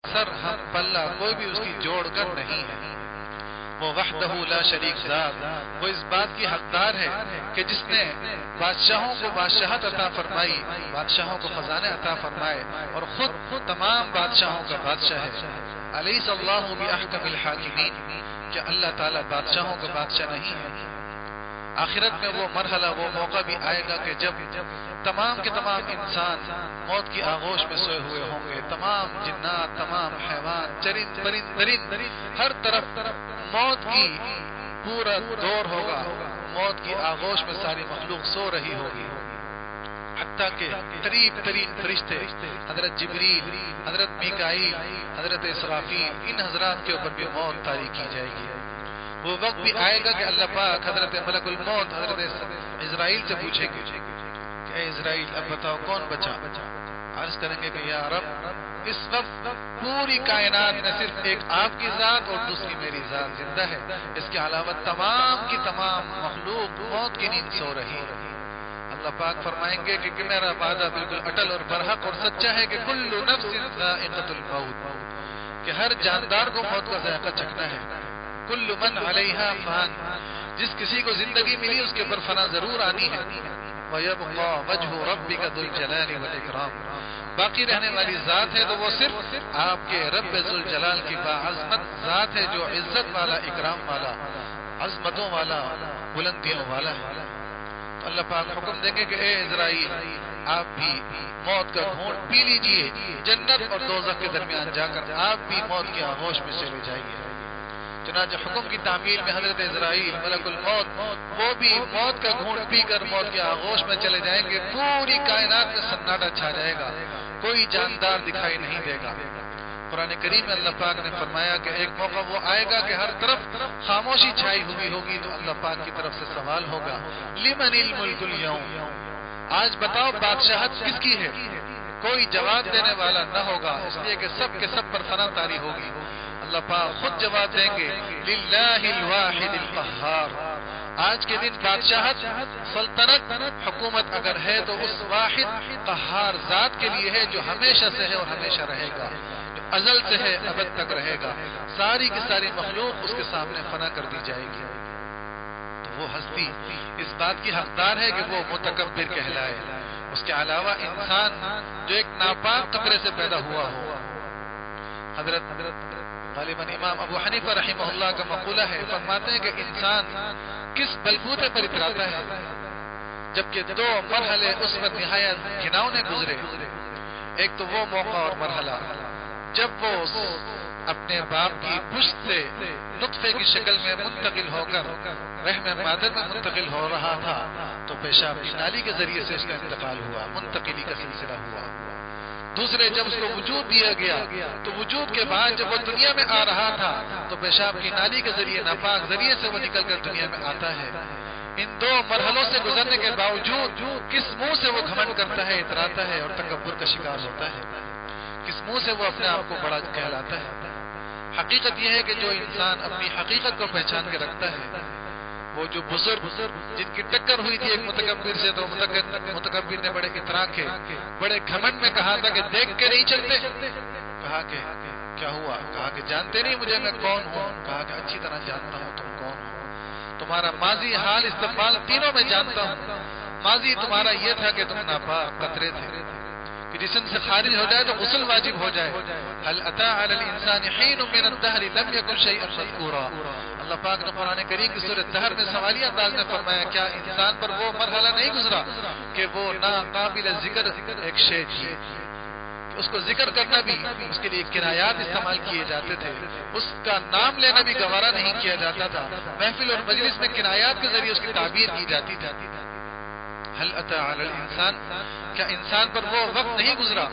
سر ہم پلہ کوئی بھی اس کی جوڑ کر نہیں ہے۔ وہ وحدہ لا شریک ذات، وہ اس بات کی حقدار ہے کہ جس نے بادشاہوں کو بادشاہت عطا فرمائی، بادشاہوں کو خزانے عطا فرمائے، اور خود تمام بادشاہوں کا بادشاہ ہے۔ الیس اللہ باحکم الحاکمین، کیا اللہ تعالیٰ بادشاہوں کا بادشاہ نہیں ہے؟ آخرت میں وہ مرحلہ، وہ موقع بھی آئے گا کہ جب تمام کے تمام انسان موت کی آغوش میں سوئے ہوئے ہوں گے، تمام جنات، تمام حیوان، چرند پرند درند، ہر طرف موت کی پورا دور ہوگا، موت کی آغوش میں ساری مخلوق سو رہی ہوگی، حتیٰ کہ قریب ترین فرشتے حضرت جبریل، حضرت میکائیل، حضرت اسرافیل، ان حضرات کے اوپر بھی موت طاری کی جائے گی۔ وہ وقت بھی آئے گا کہ اللہ پاک حضرت ملک الموت حضرت اسرائیل سے پوچھیں گے کہ اے اسرائیل اب بتاؤ کون بچا؟ عرض کریں گے کہ یا رب اس وقت پوری کائنات میں صرف ایک آپ کی ذات اور دوسری میری ذات زندہ ہے، اس کے علاوہ تمام کی تمام مخلوق موت کی نیند سو رہی ہے۔ اللہ پاک فرمائیں گے کہ میرا وعدہ بالکل اٹل اور برحق اور سچا ہے کہ کل نفس ذائقۃ الموت، کہ ہر جاندار کو موت کا ذائقہ چکھنا ہے۔ کل من علیہا فان، جس کسی کو زندگی ملی اس کے اوپر فنا ضرور آنی ہے۔ وَيَبْقَى وَجْهُ رَبِّكَ ذُو الْجَلَالِ وَالْإِكْرَامِ، باقی رہنے والی ذات ہے تو وہ صرف آپ کے رب ذوالجلال کی باعظمت ذات ہے، جو عزت والا، اکرام والا، عظمتوں والا، بلندیوں والا ہے۔ تو اللہ پاک حکم دیں گے کہ اے اسرائیل آپ بھی موت کا گھونٹ پی لیجئے، جنت اور دوزخ کے درمیان جا کر آپ بھی موت کی آغوش میں چلے جائیے۔ چنانچہ حکم کی تعمیل میں حضرت اسرائیل ملک الموت وہ بھی موت کا گھونٹ پی کر موت کے آغوش میں چلے جائیں گے، پوری کائنات میں سناٹا چھا جائے گا، کوئی جاندار دکھائی نہیں دے گا۔ قرآن کریم میں اللہ پاک نے فرمایا کہ ایک موقع وہ آئے گا کہ ہر طرف خاموشی چھائی ہوئی ہوگی، تو اللہ پاک کی طرف سے سوال ہوگا لمن الملک اليوم، آج بتاؤ بادشاہت کس کی ہے؟ کوئی جواب دینے والا نہ ہوگا، اس لیے کہ سب کے سب پر فنا طاری ہوگی۔ اللہ پاک خود جواب دیں گے للہ الواحد القہار، آج کے دن بادشاہت، سلطنت، حکومت اگر ہے تو اس واحد قہار ذات کے لیے ہے، جو ہمیشہ سے ہے اور ہمیشہ رہے گا، جو ازل سے ہے ابد تک رہے گا۔ ساری کی ساری مخلوق اس کے سامنے فنا کر دی جائے گی۔ تو وہ ہستی اس بات کی حقدار ہے کہ وہ متکبر کہلائے، اس کے علاوہ انسان جو ایک ناپاک قطرے سے پیدا ہوا ہو۔ حضرت غالباً امام ابو حنیفہ رحمہ اللہ کا مقولہ ہے، فرماتے ہیں کہ انسان کس بلبوتے پر اتراتا ہے، جبکہ دو مرحلے اس پر نہایت گھناؤنے گزرے۔ ایک تو وہ موقع اور مرحلہ جب وہ اپنے باپ کی پشت سے نطفے کی شکل میں منتقل ہو کر رحم مادر میں منتقل ہو رہا تھا، تو پیشاب کی نالی کے ذریعے سے اس کا انتقال ہوا، منتقلی کا سلسلہ ہوا۔ دوسرے جب اس کو وجود دیا گیا تو وجود کے بعد جب وہ دنیا میں آ رہا تھا تو پیشاب کی نالی کے ذریعے، ناپاک ذریعے سے وہ نکل کر دنیا میں آتا ہے۔ ان دو مرحلوں سے گزرنے کے باوجود کس منہ سے وہ گھمنڈ کرتا ہے، اتراتا ہے اور تکبر کا شکار ہوتا ہے، کس منہ سے وہ اپنے آپ کو بڑا کہلاتا ہے۔ حقیقت یہ ہے کہ جو انسان اپنی حقیقت کو پہچان کے رکھتا ہے، وہ جو بزرگ جن کی ٹکر ہوئی تھی ایک متکبر سے، تو متکبر نے بڑے اطراء کے، بڑے گھمنڈ میں کہا تھا کہ دیکھ کے نہیں چلتے۔ کہا کہ کیا ہوا؟ کہا کہ جانتے نہیں مجھے میں کون ہوں؟ کہا کہ اچھی طرح جانتا ہوں تم کون ہو، تمہارا ماضی، حال، استقبال تینوں میں جانتا ہوں۔ ماضی تمہارا یہ تھا کہ تم ناپاک قطرے تھے، کہ جسم سے خارج ہو جائے تو غسل واجب ہو جائے۔ هل اتى على الانسان حين من الدهر لم يكن شيئا مذكورا، اللہ پاک نے قرآن کریم کی سورۃ دہر میں سوالیہ انداز میں فرمایا کیا انسان پر وہ مرحلہ نہیں گزرا کہ وہ ناقابل ذکر ایک شے تھی، اس کو ذکر کرنا بھی اس کے لیے کنایات استعمال کیے جاتے تھے، اس کا نام لینا بھی گوارا نہیں کیا جاتا تھا، محفل اور مجلس میں کنایات کے ذریعے اس کی تعبیر کی جاتی تھی۔ هل اتى على الانسان، کیا انسان پر وہ وقت نہیں گزرا،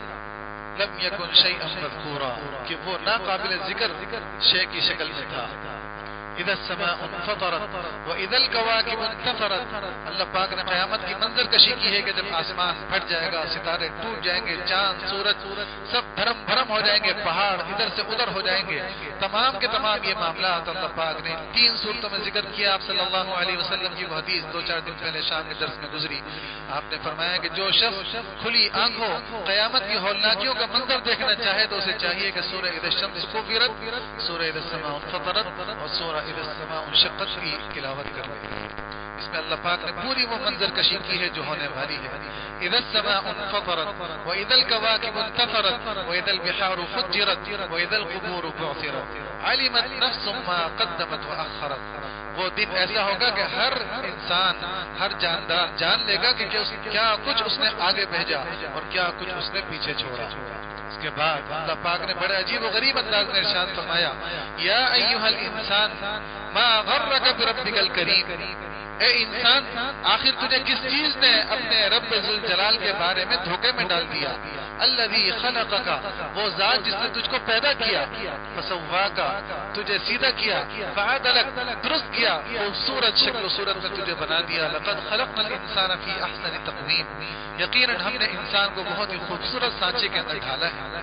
لم يكن شيئا مذكورا، کہ وہ ناقابل ذکر شے کی شکل میں تھا۔ اذا السماء انفطرت واذا الكواكب انتثرت. اللہ پاک نے قیامت کی منظر کشی کی ہے کہ جب آسمان پھٹ جائے گا، ستارے ٹوٹ جائیں گے، چاند سورج سب دھرم بھرم ہو جائیں گے، پہاڑ ادھر سے ادھر ہو جائیں گے. تمام کے تمام یہ معاملات اللہ پاک نے 3 صورتوں میں ذکر کیا. آپ صلی اللہ علیہ وسلم کی وہ حدیث 2-4 دن پہلے شام کے درس میں گزری. آپ نے فرمایا کہ جو شخص کھلی آنکھوں قیامت کی ہولناکیوں کا منظر دیکھنا چاہے تو اسے چاہیے کہ سورہ اذا الشمس کورت، سورہ اذا السماء انفطرت اور سورہ اذا السماء انشقت کی تلاوت کر لے. اس میں اللہ پاک نے پوری وہ منظر کشی کی ہے جو ہونے والی ہے. اذا السماء انفطرت واذا الكواكب انتثرت واذا البحار فجرت واذا القبور بعثرت علمت نفس ما قدمت واخرت. وہ دن ایسا ہوگا کہ ہر انسان، ہر جاندار جان لے گا کہ کیا کچھ اس نے آگے بھیجا اور کیا کچھ اس نے پیچھے چھوڑا. اس کے بعد اللہ پاک نے بڑے عجیب و غریب انداز میں ارشاد فرمایا، یا ایھا الانسان ما غرک بربک الکریم. اے انسان، آخر تجھے کس چیز نے اپنے رب ذوالجلال کے بارے میں دھوکے میں ڈال دیا؟ الذی خلقک، وہ ذات جس نے تجھ کو پیدا کیا، فسواک، تجھے سیدھا کیا، فعدلک، درست کیا، خوبصورت شکل و صورت میں تجھے بنا دیا. لقد خلقنا الانسان فی احسن تقویم، یقیناً ہم نے انسان کو بہت ہی خوبصورت سانچے کے اندر ڈالا ہے.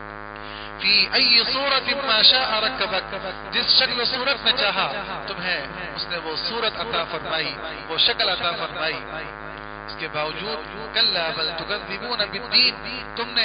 فی ای صورت ما شاء رکبک، جس شکل و صورت میں چاہا تمہیں اس نے وہ صورت عطا فرمائی، وہ شکل عطا فرمائی. اس کے باوجود کلا بل تکذبون بالدین، تم نے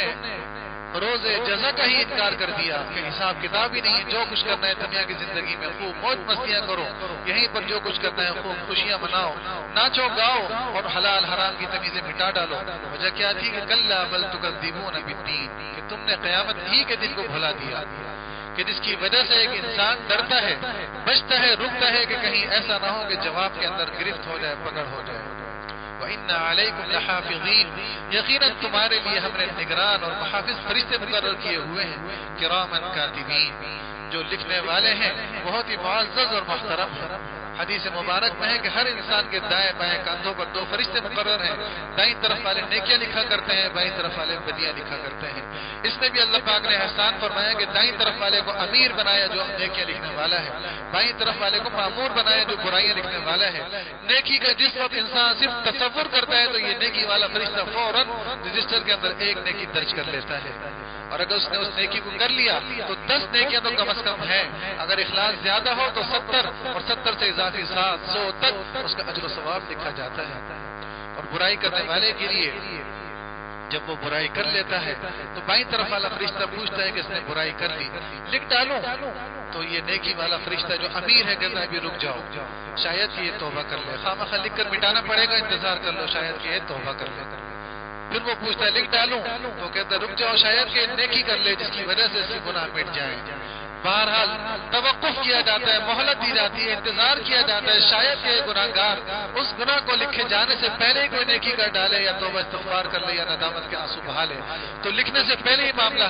روز جزا کا ہی انکار کر دیا کہ حساب کتاب ہی نہیں، جو کچھ کرنا ہے دنیا کی زندگی میں خوب موج مستیاں کرو، یہیں پر جو کچھ کرنا ہے خوب خوشیاں مناؤ، ناچو گاؤ اور حلال حرام کی تمیزیں مٹا ڈالو. وجہ کیا تھی کہ کلا بل تکذبون بالدین، کہ تم نے قیامت ہی کے دن کو بھلا دیا، کہ جس کی وجہ سے ایک انسان ڈرتا ہے، بچتا ہے، رکتا ہے کہ کہیں ایسا نہ ہو کہ جواب کے اندر گرفت ہو جائے، پکڑ ہو جائے. وَإِنَّ عَلَيْكُمْ لَحَافِظِينَ، یقیناً تمہارے لیے ہم نے نگران اور محافظ فرشتے مقرر کیے ہوئے ہیں. کِرَامًا کاتبین، جو لکھنے والے ہیں بہت ہی معزز اور محترم ہیں. حدیث مبارک میں ہے کہ ہر انسان کے دائیں بائیں کاندھوں پر 2 فرشتے مقرر ہیں. دائیں طرف والے نیکیاں لکھا کرتے ہیں، بائیں طرف والے بدیاں لکھا کرتے ہیں. اس میں بھی اللہ پاک نے احسان فرمایا کہ دائیں طرف والے کو امیر بنایا جو نیکیاں لکھنے والا ہے، بائیں طرف والے کو مامور بنایا جو برائیاں لکھنے والا ہے. نیکی کا جس وقت انسان صرف تصور کرتا ہے تو یہ نیکی والا فرشتہ فوراً رجسٹر کے اندر 1 نیکی درج کر لیتا ہے، اور اگر اس نے اس نیکی کو کر لیا تو 10 نیکیاں تو کم از کم ہیں. اگر اخلاص زیادہ ہو تو 70 اور 70 سے اضافی 700 تک اس کا اجر و ثواب لکھا جاتا ہے. اور برائی کرنے والے کے لیے جب وہ برائی کر لیتا ہے تو بائیں طرف والا فرشتہ پوچھتا ہے کہ اس نے برائی کر لی، لکھ ڈالوں؟ تو یہ نیکی والا فرشتہ جو امیر ہے کہتا ہے بھی رک جاؤ، شاید کہ یہ توبہ کر لے. خامخواہ لکھ کر مٹانا پڑے گا، انتظار کر لو، شاید کہ یہ توبہ کر لے. پھر وہ پوچھتا ہے لکھ ڈالوں؟ تو کہتا ہے رک جاؤ، شاید کہ نیکی کر لے جس کی وجہ سے اس کے گناہ مٹ جائیں. بہرحال توقف کیا جاتا ہے، مہلت دی جاتی ہے، انتظار کیا جاتا ہے، شاید کہ گناہگار اس گناہ کو لکھے جانے سے پہلے ہی کوئی نیکی کر ڈالے یا توبہ استغفار کر لے یا ندامت کے آنسو بہا لے، تو لکھنے سے پہلے ہی معاملہ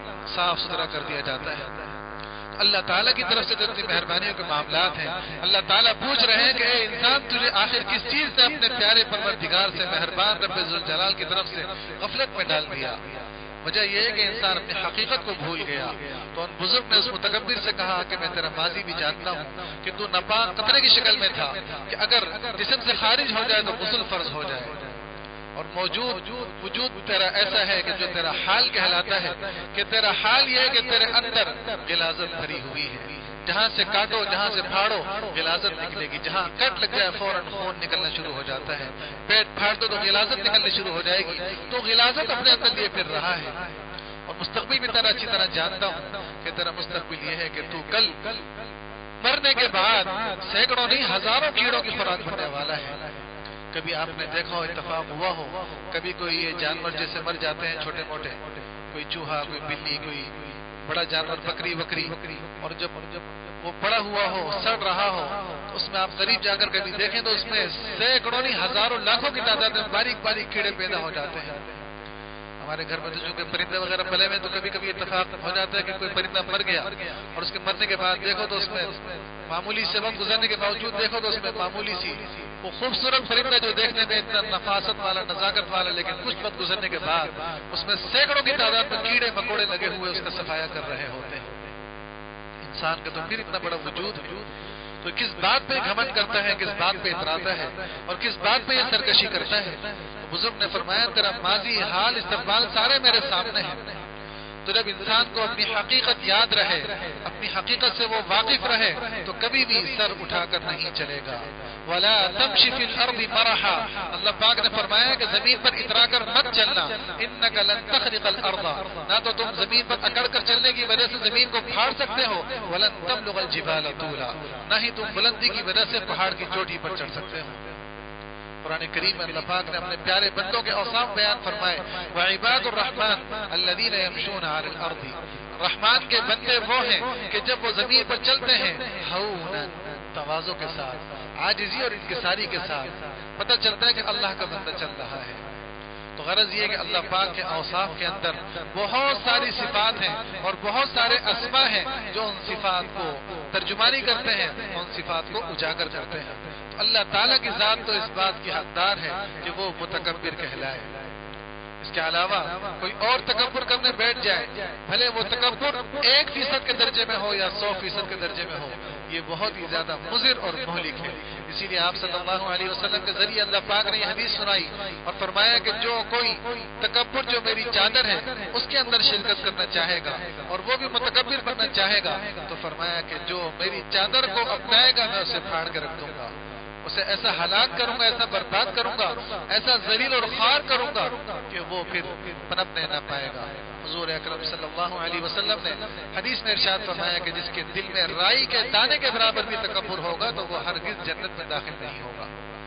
صاف ستھرا کر دیا جاتا ہے. اللہ تعالیٰ کی طرف سے جو اتنی مہربانیوں کے معاملات ہیں، اللہ تعالیٰ پوچھ رہے ہیں کہ اے انسان تجھے آخر کس چیز سے اپنے پیارے پروردگار سے، مہربان رب ذوالجلال کی طرف سے غفلت میں ڈال دیا؟ وجہ یہ ہے کہ انسان اپنی حقیقت کو بھول گیا. تو ان بزرگ نے اس متکبر سے کہا کہ میں تیرا ماضی بھی جانتا ہوں کہ تو ناپاک قطرے کی شکل میں تھا، کہ اگر جسم سے خارج ہو جائے تو غسل فرض ہو جائے، اور وجود تیرا ایسا ہے کہ جو تیرا حال کہلاتا ہے، کہ تیرا حال یہ ہے کہ تیرے اندر غلاظت بھری ہوئی ہے. جہاں سے کاٹو، جہاں سے پھاڑو غلاظت نکلے گی، جہاں کٹ لگ جائے فوراً خون نکلنا شروع ہو جاتا ہے، پیٹ پھاڑ دو تو غلاظت نکلنی شروع ہو جائے گی. تو غلاظت اپنے اندر لیے پھر رہا ہے. اور مستقبل بھی تیرا اچھی طرح جانتا ہوں کہ تیرا مستقبل یہ ہے کہ تو کل مرنے کے بعد سینکڑوں نہیں ہزاروں کیڑوں کی خوراک بننے والا ہے. کبھی آپ نے دیکھا ہو، اتفاق ہوا ہو، کبھی کوئی یہ جانور جیسے مر جاتے ہیں چھوٹے موٹے، کوئی چوہا، کوئی بلی، کوئی بڑا جانور، بکری وکری، اور جب وہ پڑا ہوا ہو، سڑ رہا ہو، تو اس میں آپ قریب جا کر کبھی دیکھیں تو اس میں سینکڑوں نہیں ہزاروں لاکھوں کی تعداد میں باریک باریک کیڑے پیدا ہو جاتے ہیں. ہمارے گھر میں تو چونکہ پرندے وغیرہ پلے ہوئے تو کبھی کبھی اتفاق ہو جاتا ہے کہ کوئی پرندہ مر گیا اور اس کے مرنے کے بعد دیکھو تو اس میں معمولی سے وقت گزرنے کے باوجود دیکھو تو اس میں معمولی سی وہ خوبصورت پرندہ جو دیکھنے میں اتنا نفاست والا، نزاکت والا، لیکن کچھ وقت گزرنے کے بعد اس میں سینکڑوں کی تعداد میں کیڑے مکوڑے لگے ہوئے اس کا صفایا کر رہے ہوتے ہیں. انسان کا تو پھر اتنا بڑا وجود ہے تو کس بات پہ گھمنڈ کرتا ہے، کس بات پہ اتراتا ہے اور کس بات پہ یہ سرکشی کرتا ہے؟ تو بزرگ نے فرمایا تیرا ماضی، حال، استقبال سارے میرے سامنے ہیں۔ تو جب انسان کو اپنی حقیقت یاد رہے، اپنی حقیقت سے وہ واقف رہے، تو کبھی بھی سر اٹھا کر نہیں چلے گا۔ وَلَا تَمْشِ فِي الْأَرْضِ مَرَحًا، اللہ پاک نے فرمایا کہ زمین پر اترا کر مت چلنا، إِنَّكَ لَن تَخْرِقَ الْأَرْضَ، نہ تو تم زمین پر اکڑ کر چلنے کی وجہ سے زمین کو پھاڑ سکتے ہو، وَلَن تَبْلُغَ الْجِبَالَ طُولًا، نہ ہی تم بلندی کی وجہ سے پہاڑ کی چوٹی پر چڑھ سکتے ہو۔ قرآن کریم میں اللہ پاک نے اپنے پیارے بندوں کے اوصاف بیان فرمائے، وعباد الرحمن الذین یمشون علی الارض، رحمان کے بندے وہ ہیں کہ جب وہ زمین پر چلتے ہیں ہونا، تواضع کے ساتھ، عاجزی اور انکساری کے ساتھ، پتہ چلتا ہے کہ اللہ کا بندہ چل رہا ہے۔ تو غرض یہ کہ اللہ پاک کے اوصاف کے اندر بہت ساری صفات ہیں اور بہت سارے اسماء ہیں جو ان صفات کو ترجمانی کرتے ہیں، ان صفات کو اجاگر کرتے ہیں۔ تو اللہ تعالیٰ کی ذات تو اس بات کی حقدار ہے کہ وہ متکبر کہلائے۔ اس کے علاوہ کوئی اور تکبر کرنے بیٹھ جائے، بھلے وہ تکبر 1% کے درجے میں ہو یا 100% کے درجے میں ہو، یہ بہت ہی زیادہ مضر اور مہلک ہے۔ اسی لیے آپ صلی اللہ علیہ وسلم کے ذریعے اللہ پاک نے یہ حدیث سنائی اور فرمایا کہ جو کوئی تکبر جو میری چادر ہے اس کے اندر شرکت کرنا چاہے گا اور وہ بھی متکبر بننا چاہے گا، تو فرمایا کہ جو میری چادر کو اپنائے گا میں اسے پھاڑ کے رکھ دوں گا، اسے ایسا ہلاک کروں گا، ایسا برباد کروں گا، ایسا ذلیل اور خوار کروں گا کہ وہ پھر پنپنے نہ پائے گا۔ حضور اکرم صلی اللہ علیہ وسلم نے حدیث میں ارشاد فرمایا کہ جس کے دل میں رائی کے دانے کے برابر بھی تکبر ہوگا تو وہ ہرگز جنت میں داخل نہیں ہوگا۔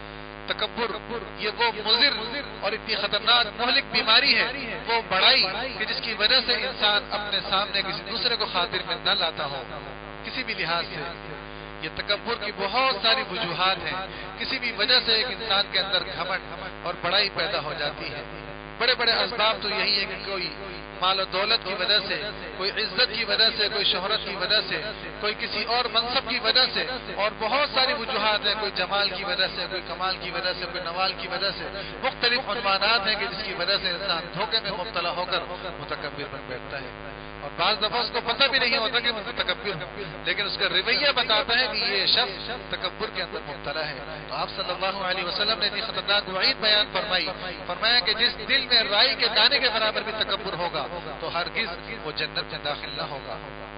تکبر یہ وہ مضر اور اتنی خطرناک مہلک بیماری ہے، وہ بڑائی کہ جس کی وجہ سے انسان اپنے سامنے کسی دوسرے کو خاطر میں نہ لاتا ہو کسی بھی لحاظ سے۔ یہ تکبر کی بہت ساری وجوہات ہیں، کسی بھی وجہ سے ایک انسان کے اندر گھمنڈ اور بڑائی پیدا ہو جاتی ہے۔ بڑے بڑے اسباب تو یہی ہے کہ کوئی مال و دولت کی وجہ سے، کوئی عزت کی وجہ سے، کوئی شہرت کی وجہ سے، کوئی کسی اور منصب کی وجہ سے، اور بہت ساری وجوہات ہیں، کوئی جمال کی وجہ سے، کوئی کمال کی وجہ سے، کوئی نوال کی وجہ سے، مختلف عنوانات ہیں کہ جس کی وجہ سے انسان دھوکے میں مبتلا ہو کر متکبر بن بیٹھتا ہے، اور بعض دفعہ اس کو پتہ بھی نہیں ہوتا کہ وہ متکبر ہوں، لیکن اس کا رویہ بتاتا ہے کہ یہ شخص تکبر کے اندر مبتلا ہے۔ تو آپ صلی اللہ علیہ وسلم نے اتنی خطرناک وعید بیان فرمایا کہ جس دل میں رائی کے دانے کے برابر بھی تکبر ہوگا تو ہرگز وہ جنت میں داخل نہ ہوگا۔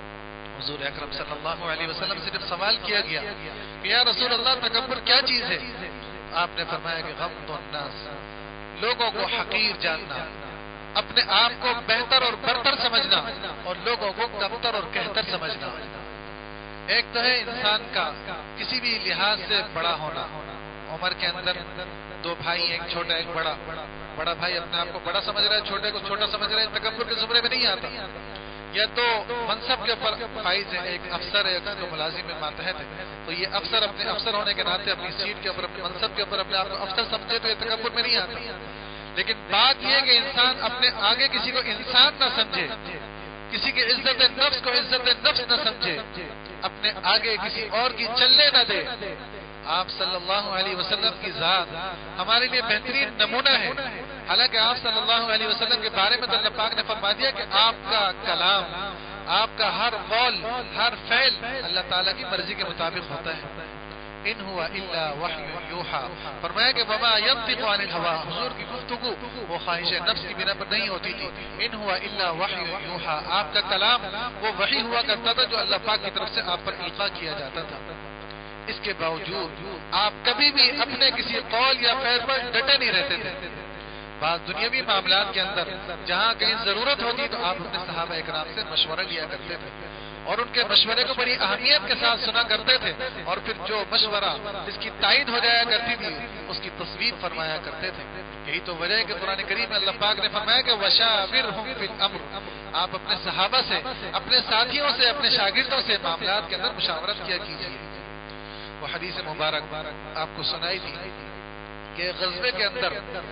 حضور اکرم صلی اللہ علیہ وسلم سے جب سوال کیا گیا کہ یا رسول اللہ تکبر کیا چیز ہے، آپ نے فرمایا کہ غمط الناس، لوگوں کو حقیر جاننا، اپنے آپ کو بہتر اور برتر سمجھنا اور لوگوں کو کمتر اور کہتر سمجھنا۔ ایک تو ہے انسان کا کسی بھی لحاظ سے بڑا ہونا، عمر کے اندر دو بھائی، ایک چھوٹا ایک بڑا، بڑا بھائی اپنے آپ کو بڑا سمجھ رہا ہے، چھوٹے کو چھوٹا سمجھ رہا ہے، تکبر کے زمرے میں نہیں آتا۔ یا دو منصب کے اوپر فائز ہے، ایک افسر ہے، ایک کو ملازم میں ماتحت ہے، تو یہ افسر اپنے افسر ہونے کے ناطے اپنی سیٹ کے اوپر، اپنے منصب کے اوپر اپنے آپ کو افسر سمجھے تو یہ تکبر میں نہیں آتا۔ لیکن بات یہ کہ انسان اپنے آگے کسی کو انسان نہ سمجھے، کسی کی عزت نفس کو عزت نفس نہ سمجھے، اپنے آگے کسی اور کی چلنے نہ دے۔ آپ صلی اللہ علیہ وسلم کی ذات ہمارے لیے بہترین نمونہ ہے۔ حالانکہ آپ صلی اللہ علیہ وسلم کے بارے میں تو اللہ پاک نے فرما دیا کہ آپ کا کلام، آپ کا ہر قول، ہر فعل اللہ تعالیٰ کی مرضی کے مطابق ہوتا ہے۔ ان ہوا الا وحی یوحا، فرمایا کہ وما ينطق عن الهوى، حضور کی گفتگو وہ خواہش نفس کی بنا پر نہیں ہوتی تھی۔ ان ہوا الا وحی یوحا، آپ کا کلام وہ وحی ہوا کرتا تھا جو اللہ پاک کی طرف سے آپ پر القاء کیا جاتا تھا۔ اس کے باوجود آپ کبھی بھی اپنے کسی قول یا فعل پر ڈٹے نہیں رہتے تھے۔ بعض دنیاوی معاملات کے اندر جہاں کہیں ضرورت ہوتی تو آپ اپنے صحابہ اکرام سے مشورہ لیا کرتے تھے اور ان کے مشورے کو بڑی اہمیت کے ساتھ سنا کرتے تھے، اور پھر جو مشورہ جس کی تائید ہو جایا کرتی تھی اس کی تصویب فرمایا کرتے تھے۔ یہی تو وجہ ہے کہ قرآن کریم میں اللہ پاک نے فرمایا کہ وشاورہم فی الامر، آپ اپنے صحابہ سے، اپنے ساتھیوں سے، اپنے شاگردوں سے معاملات کے اندر مشاورت کیا کیجیے۔ وہ حدیث مبارک آپ کو سنائی تھی کہ غزوے کے اندر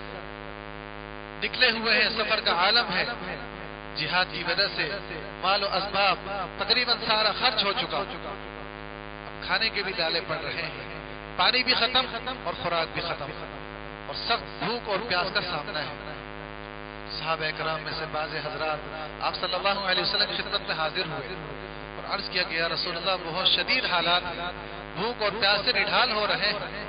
نکلے ہوئے ہیں، سفر کا عالم ہے، جہاد کی وجہ سے مال و اسباب تقریباً سارا خرچ ہو چکا، اب کھانے کے بھی ڈالے پڑ رہے ہیں، پانی بھی ختم اور خوراک بھی ختم، اور سخت بھوک اور پیاس کا سامنا ہے۔ صحابہ کرام میں سے بعض حضرات آپ صلی اللہ علیہ وسلم کی خدمت میں حاضر ہوئے اور عرض کیا کہ یا رسول اللہ بہت شدید حالات ہیں، بھوک اور پیاس سے نڈھال ہو رہے ہیں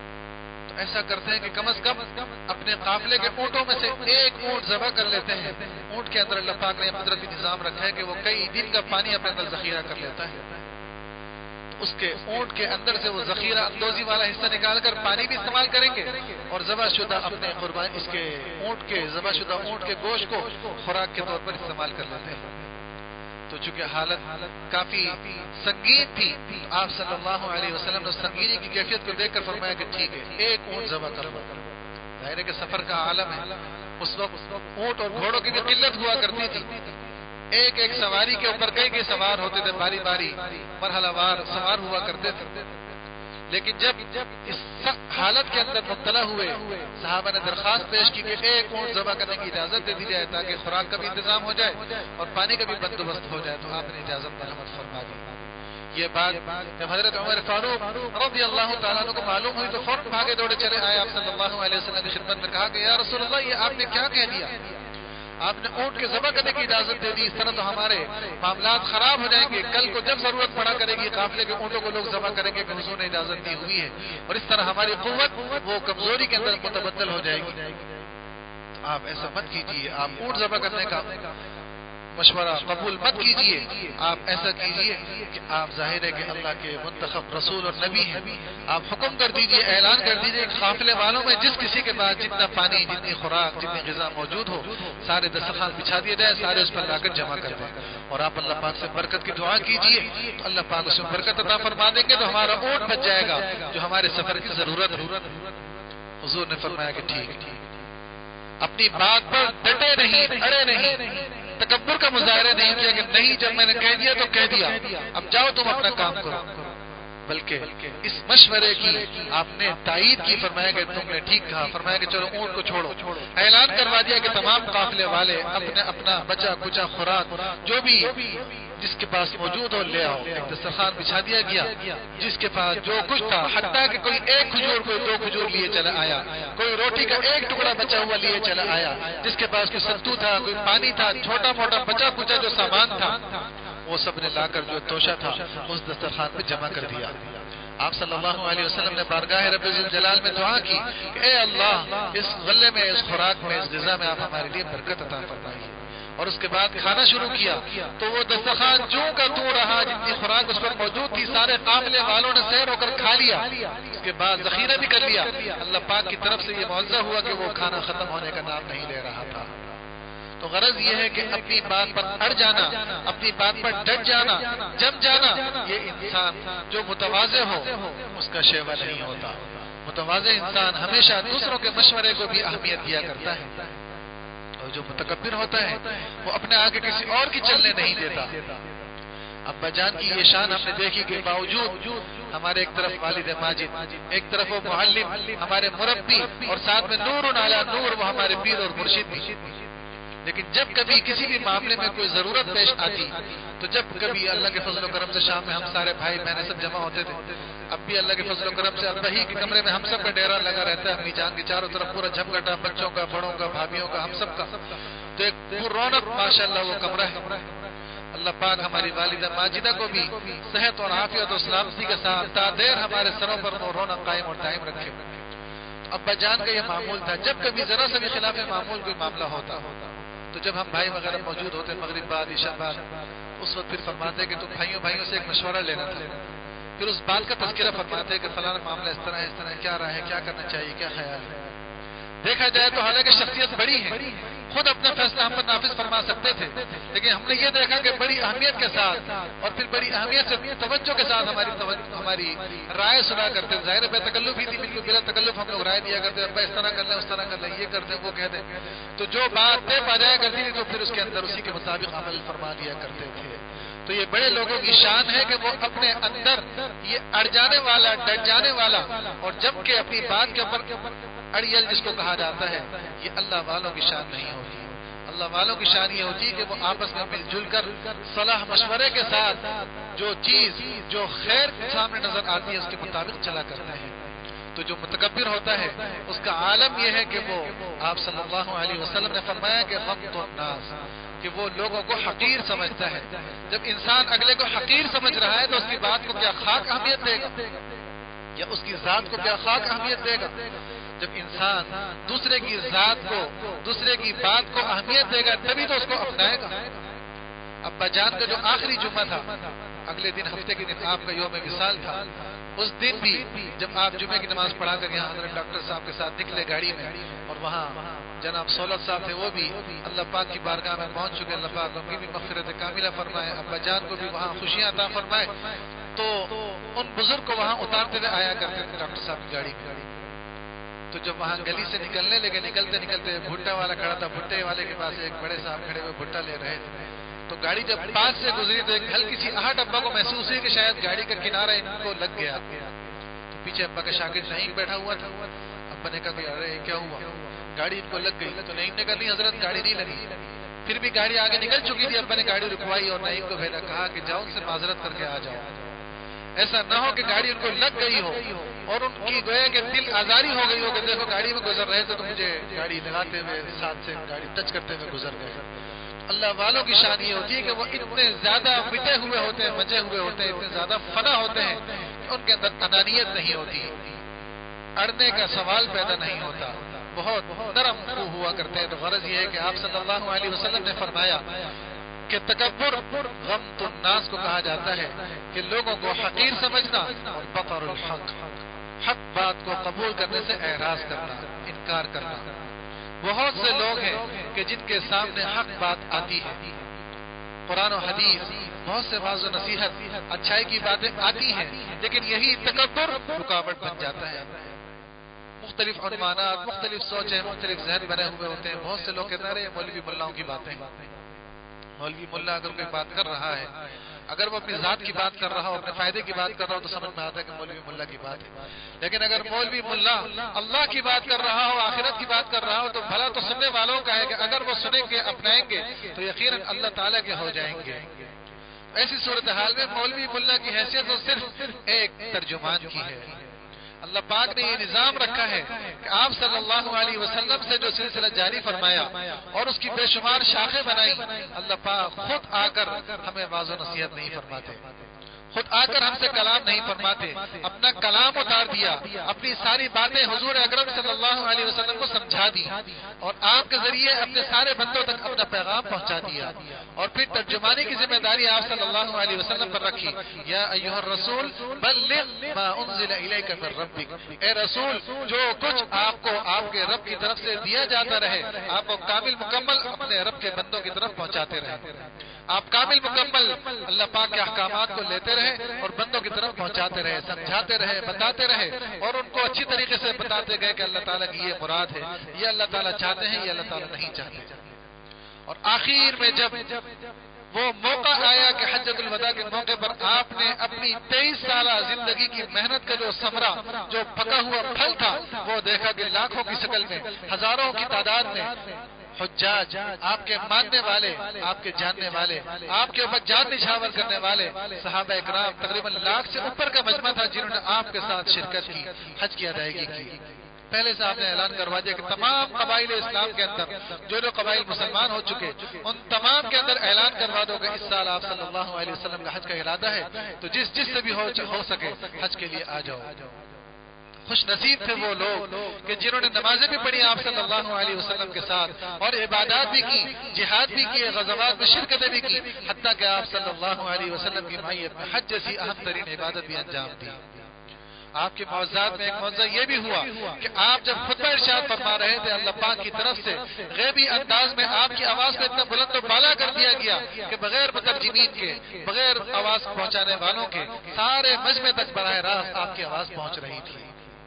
تو ایسا کرتے ہیں کہ کم از کم اپنے قافلے کے اونٹوں میں سے ایک اونٹ ذبح کر لیتے ہیں. اونٹ کے اندر اللہ پاک نے قدرتی نظام رکھا ہے کہ وہ کئی دن کا پانی اپنے اندر ذخیرہ کر لیتا ہے. اس کے اونٹ کے اندر سے وہ ذخیرہ اندوزی والا حصہ نکال کر پانی بھی استعمال کریں گے اور ذبح شدہ اپنے قربانی اس کے اونٹ کے ذبح شدہ اونٹ کے گوشت کو خوراک کے طور پر استعمال کر لیتے ہیں. تو چونکہ حالت کافی سنگین تھی آپ صلی اللہ علیہ وسلم نے سنگینی کی کیفیت کو دیکھ کر فرمایا کہ ٹھیک ہے ایک اونٹ ذبح کر لو. ظاہر ہے کہ سفر کا عالم ہے. اس وقت اونٹ اور گھوڑوں کی بھی قلت ہوا کرتی تھی. ایک ایک سواری کے اوپر کئی سوار ہوتے تھے, باری باری مرحلہ وار سوار ہوا کرتے تھے. لیکن جب اس سخت حالت کے اندر مبتلا ہوئے صحابہ نے درخواست پیش کی کہ ایک اونٹ ذبح کرنے کی اجازت دے دی جائے تاکہ خوراک کا بھی انتظام ہو جائے اور پانی کا بھی بندوبست ہو جائے, تو آپ نے اجازت مرحمت فرما دی. یہ بات جب حضرت عمر فاروق رضی اللہ تعالیٰ عنہ کو معلوم ہوئی تو فوراً بھاگے دوڑے چلے آئے آپ صلی اللہ علیہ وسلم کی خدمت میں, کہا کہ یا رسول اللہ یہ آپ نے کیا کہہ دیا, آپ نے اونٹ کے ذبح کرنے کی اجازت دے دی, اس طرح تو ہمارے معاملات خراب ہو جائیں گے. کل کو جب ضرورت پڑا کرے گی قافلے کے اونٹوں کو لوگ ذبح کریں گے کہ حضور نے اجازت دی ہوئی ہے, اور اس طرح ہماری قوت وہ کمزوری کے اندر متبدل ہو جائے گی. تو آپ ایسا مت کیجیے, آپ اونٹ ذبح کرنے کا مشورہ قبول مت کیجیے. آپ ایسا کیجیے کہ آپ ظاہر ہے کہ اللہ کے منتخب رسول اور نبی ہیں, آپ حکم کر دیجیے, اعلان کر دیجیے کہ قافلے والوں میں جس کسی کے پاس جتنا پانی, جتنی خوراک, جتنی غذا موجود ہو سارے دسترخوان بچھا دیے جائے, سارے اس پر لا کر جمع کر دیں اور آپ اللہ پاک سے برکت کی دعا کیجیے. تو اللہ پاک اس میں برکت عطا فرما دیں گے, تو ہمارا اونٹ بچ جائے گا جو ہمارے سفر کی ضرورت ہے. حضور نے فرمایا کہ ٹھیک, اپنی بات پر ڈٹے نہیں, اڑے نہیں, تکبر کا مظاہرہ نہیں کیا کہ نہیں جب میں نے کہہ دیا تو کہہ دیا, اب جاؤ تم اپنا کام کرو, بلکہ اس مشورے کی آپ نے تائید کی. فرمایا کہ تم نے ٹھیک کہا. فرمایا کہ چلو اونٹ کو چھوڑو. اعلان کروا دیا کہ تمام قافلے والے اپنے اپنا بچا کچا خوراک جو بھی جس کے پاس موجود ہو لے آؤ. ایک دسترخوان بچھا دیا گیا, جس کے پاس جو کچھ تھا, حتیٰ کہ کوئی ایک کھجور کوئی دو کھجور لیے چلا آیا, کوئی روٹی کا ایک ٹکڑا بچا ہوا لیے چلا آیا, جس کے پاس کوئی ستو تھا, کوئی پانی تھا, چھوٹا موٹا بچا کچا جو سامان تھا وہ سب نے لا کر جو توشہ تھا اس دسترخوان پہ جمع کر دیا. آپ صلی اللہ علیہ وسلم نے بارگاہ رب الجلال میں دعا کی کہ اے اللہ اس غلے میں, اس خوراک میں, اس غذا میں آپ ہمارے لیے برکت عطا فرمائیے. اور اس کے بعد کھانا شروع کیا تو وہ دسترخوان جوں کا توں رہا, جتنی خوراک اس پر موجود تھی سارے قافلے والوں نے سیر ہو کر کھا لیا. اس کے بعد ذخیرہ بھی کر لیا. اللہ پاک کی طرف سے یہ معاوضہ ہوا کہ وہ کھانا ختم ہونے کا نام نہیں لے رہا تھا. تو غرض یہ ہے کہ اپنی بات پر اڑ جانا, اپنی بات پر ڈٹ جانا, جم جانا, یہ انسان جو متواضع ہو اس کا شیوا نہیں ہوتا. متواضع انسان ہمیشہ دوسروں کے مشورے کو بھی اہمیت دیا کرتا ہے, اور جو متکبر ہوتا ہے وہ اپنے آگے کسی اور کی چلنے نہیں دیتا. ابا جان کی یہ شان ہم نے دیکھی کہ باوجود ہمارے ایک طرف والد ماجد, ایک طرف وہ معلم ہمارے مربی, اور ساتھ میں نور علی نور وہ ہمارے پیر اور مرشد بھی. لیکن جب کبھی کسی بھی معاملے میں کوئی ضرورت پیش آتی تو جب کبھی اللہ کے فضل و کرم سے شام میں ہم سارے بھائی بہنیں سب جمع ہوتے تھے. اب بھی اللہ کے فضل و کرم سے ابا ہی کے کمرے میں ہم سب کا ڈیرا لگا رہتا ہے. امی جان کی چاروں طرف پورا جھمگٹا, بچوں کا, بڑوں کا, بھابھیوں کا, ہم سب کا. تو ایک رونق ماشاءاللہ وہ کمرہ ہے. اللہ پاک ہماری والدہ ماجدہ کو بھی صحت اور عافیت اور سلامتی کے ساتھ تا دیر ہمارے سروں پر وہ رونق قائم اور دائم رکھے. ابا جان کا یہ معمول تھا, جب کبھی ذرا سا بھی خلاف معمول کوئی معاملہ ہوتا تو جب ہم بھائی وغیرہ موجود ہوتے مغرب بعد عشاء بعد, اس وقت پھر فرماتے کہ تم بھائیوں سے ایک مشورہ لینا تھا. پھر اس بات کا تذکرہ فرماتے کہ فلاں معاملہ اس طرح کیا رائے ہے, کیا کرنا چاہیے, کیا خیال ہے. دیکھا جائے تو حالانکہ شخصیت بڑی ہے, خود اپنا فیصلہ ہم پر نافذ فرما سکتے تھے, لیکن ہم نے یہ دیکھا کہ بڑی اہمیت کے ساتھ اور پھر بڑی اہمیت سے توجہ کے ساتھ ہماری رائے سنا کرتے. ظاہر بے تکلف ہی تھی, بالکل بلا تکلف ہم لوگ رائے دیا کرتے, ابا اس طرح کر لیں, اس طرح کر لیں, یہ کر دیں, وہ کہہ دیں. تو جو بات طے پا جایا کرتی تھی تو پھر اس کے اندر اسی کے مطابق عمل فرما لیا کرتے تھے. تو یہ بڑے لوگوں کی شان ہے کہ وہ اپنے اندر یہ اڑ جانے والا, ڈٹ جانے والا, اور جب کہ اپنی بات کے اوپر اڑیل جس کو کہا جاتا ہے, یہ اللہ والوں کی شان نہیں ہوتی. اللہ والوں کی شان یہ ہوتی ہے کہ وہ آپس میں مل جل کر صلاح مشورے کے ساتھ جو چیز جو خیر سامنے نظر آتی ہے اس کے مطابق چلا کرتے ہیں. تو جو متکبر ہوتا ہے اس کا عالم یہ ہے کہ وہ آپ صلی اللہ علیہ وسلم نے فرمایا کہ غمط الناس کہ وہ لوگوں کو حقیر سمجھتا ہے. جب انسان اگلے کو حقیر سمجھ رہا ہے تو اس کی بات کو کیا خاک اہمیت دے گا یا اس کی ذات کو کیا خاک اہمیت دے گا؟ جب انسان دوسرے کی ذات کو، دوسرے کی بات کو اہمیت دے گا تبھی تو اس کو اپنائے گا. ابا جان کا جو آخری جمعہ تھا، اگلے دن ہفتے کے دن آپ کا یوم وصال تھا، اس دن بھی جب آپ جمعے کی نماز پڑھا کر یہاں حضرت ڈاکٹر صاحب کے ساتھ نکلے گاڑی میں، اور وہاں جناب سولت صاحب تھے، وہ بھی اللہ پاک کی بارگاہ میں پہنچ چکے. اللہ پاک ان کی بھی مغفرت کاملہ فرمائے، ابا جان کو بھی وہاں خوشیاں عطا فرمائے. تو ان بزرگ کو وہاں اتارتے ہوئے آیا کرتے تھے ڈاکٹر صاحب کی گاڑی میں. تو جب وہاں گلی سے نکلنے لگے، نکلتے نکلتے بھٹا والا کھڑا تھا، بھٹے والے کے پاس ایک بڑے صاحب کھڑے ہوئے بھٹا لے رہے تھے. تو گاڑی جب پاس سے گزری تو ایک ہلکی سی آہٹ ابا کو محسوس ہوئی کہ شاید گاڑی کا کنارہ ان کو لگ گیا. تو پیچھے ابا کا شاگرد نہیں بیٹھا ہوا تھا. ابا نے کہا کہ ارے کیا ہوا، گاڑی ان کو لگ گئی. تو نہیں نے کہا نہیں حضرت گاڑی نہیں لگی. پھر بھی گاڑی آگے نکل چکی تھی. ابا نے گاڑی رکوائی اور نعیم کو بھیجا، کہا کہ جاؤ ان سے معذرت کر کے آ جاؤ. ایسا نہ ہو کہ گاڑی ان کو لگ گئی ہو اور ان کی گویا کہ دل آزاری ہو گئی ہو کہ دیکھو گاڑی میں گزر رہے تھے تو مجھے گاڑی لگاتے ہوئے ساتھ سے گاڑی ٹچ کرتے ہوئے گزر گئے. اللہ والوں کی شان یہ ہوتی ہے کہ وہ اتنے زیادہ مٹے ہوئے ہوتے ہیں، مجے ہوئے ہوتے ہیں، اتنے زیادہ فنا ہوتے ہیں کہ ان کے اندر انانیت نہیں ہوتی، اڑنے کا سوال پیدا نہیں ہوتا، بہت نرم روح ہوا کرتے ہیں. تو غرض یہ ہے کہ آپ صلی اللہ علیہ وسلم نے فرمایا کہ تکبر غمط الناس کو کہا جاتا ہے کہ لوگوں کو حقیر سمجھنا، اور بطر الحق، حق بات کو قبول کرنے سے اعراض کرنا، انکار کرنا. بہت سے لوگ ہیں کہ جن کے سامنے حق بات آتی ہے، قرآن و حدیث، بہت سے واعظ و نصیحت، اچھائی کی باتیں آتی ہیں، لیکن یہی تکبر رکاوٹ بن جاتا ہے. مختلف عنوانات، مختلف سوچیں، مختلف ذہن بنے ہوئے ہوتے ہیں. بہت سے لوگ کہتے ہیں مولوی ملاؤں کی باتیں، مولوی ملا اگر کوئی بات کر رہا ہے، اگر وہ اپنی ذات کی بات کر رہا ہو، اپنے فائدے کی بات کر رہا ہو تو سمجھ میں آتا ہے کہ مولوی ملا کی بات ہے. لیکن اگر مولوی ملا اللہ کی بات کر رہا ہو، آخرت کی بات کر رہا ہو، تو بھلا تو سننے والوں کا ہے کہ اگر وہ سنیں گے، اپنائیں گے تو یقیناً اللہ تعالیٰ کے ہو جائیں گے. ایسی صورتحال میں مولوی ملا کی حیثیت تو صرف ایک ترجمان کی ہے. اللہ پاک نے یہ نظام رکھا ہے کہ آپ صلی اللہ علیہ وسلم سے جو سلسلہ جاری فرمایا اور اس کی بے شمار شاخیں بنائی، اللہ پاک خود آ کر ہمیں واعظ و نصیحت نہیں فرماتے، خود آ کر ہم سے کلام نہیں فرماتے، اپنا کلام اتار دیا، اپنی ساری باتیں حضور اکرم صلی اللہ علیہ وسلم کو سمجھا دی اور آپ کے ذریعے اپنے سارے بندوں تک اپنا پیغام پہنچا دیا. اور پھر ترجمانی کی ذمہ داری آپ صلی اللہ علیہ وسلم پر رکھی. یا ایھا الرسول بلغ ما انزل الیک من ربک، اے رسول جو کچھ آپ کو آپ کے رب کی طرف سے دیا جاتا رہے آپ کو کامل مکمل اپنے رب کے بندوں کی طرف پہنچاتے رہے. آپ کامل مکمل اللہ پاک کے احکامات کو لیتے رہے اور بندوں کی طرف پہنچاتے رہے، سمجھاتے رہے، بتاتے رہے اور ان کو اچھی طریقے سے بتاتے گئے کہ اللہ تعالیٰ کی یہ مراد ہے، یہ اللہ تعالیٰ چاہتے ہیں، یہ اللہ تعالیٰ نہیں چاہتے. اور آخر میں جب وہ موقع آیا کہ حجۃ الوداع کے موقع پر آپ نے اپنی 23 سالہ زندگی کی محنت کا جو ثمرہ، جو پکا ہوا پھل تھا، وہ دیکھا کہ لاکھوں کی شکل میں، ہزاروں کی تعداد میں حجاج، آپ کے ماننے والے، آپ کے جاننے والے، آپ کے اوپر جان نچھاور کرنے والے صحابہ اکرام تقریباً لاکھ سے اوپر کا مجمع تھا جنہوں نے آپ کے ساتھ شرکت کی، حج کی ادائیگی کی. پہلے سے آپ نے اعلان کروا دیا کہ تمام قبائل اسلام کے اندر جو قبائل مسلمان ہو چکے ان تمام کے اندر اعلان کروا دو کہ اس سال آپ صلی اللہ علیہ وسلم کا حج کا ارادہ ہے، تو جس سے بھی ہو سکے حج کے لیے آ جاؤ. خوش نصیب تھے وہ لوگ کہ جنہوں نے نمازیں بھی پڑھی آپ صلی اللہ علیہ وسلم کے ساتھ اور عبادات بھی کی، جہاد بھی کیے، غزوات میں شرکتیں بھی کی، حتیٰ کہ آپ صلی اللہ علیہ وسلم کی معیت میں حج جیسی اہم ترین عبادت بھی انجام دی. آپ کے معجزات میں ایک معجزہ یہ بھی ہوا کہ آپ جب خطبہ ارشاد فرما رہے تھے اللہ پاک کی طرف سے غیبی انداز میں آپ کی آواز کو اتنا بلند و بالا کر دیا گیا کہ بغیر مترجمین کے، بغیر آواز پہنچانے والوں کے سارے مجمع تک براہ راست آپ کی آواز پہنچ رہی تھی.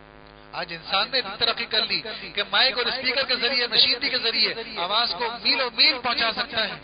آج انسان نے ترقی کر لی کہ مائک اور اسپیکر کے ذریعے، مشینری کے ذریعے آواز کو میلوں میل پہنچا سکتا ہے.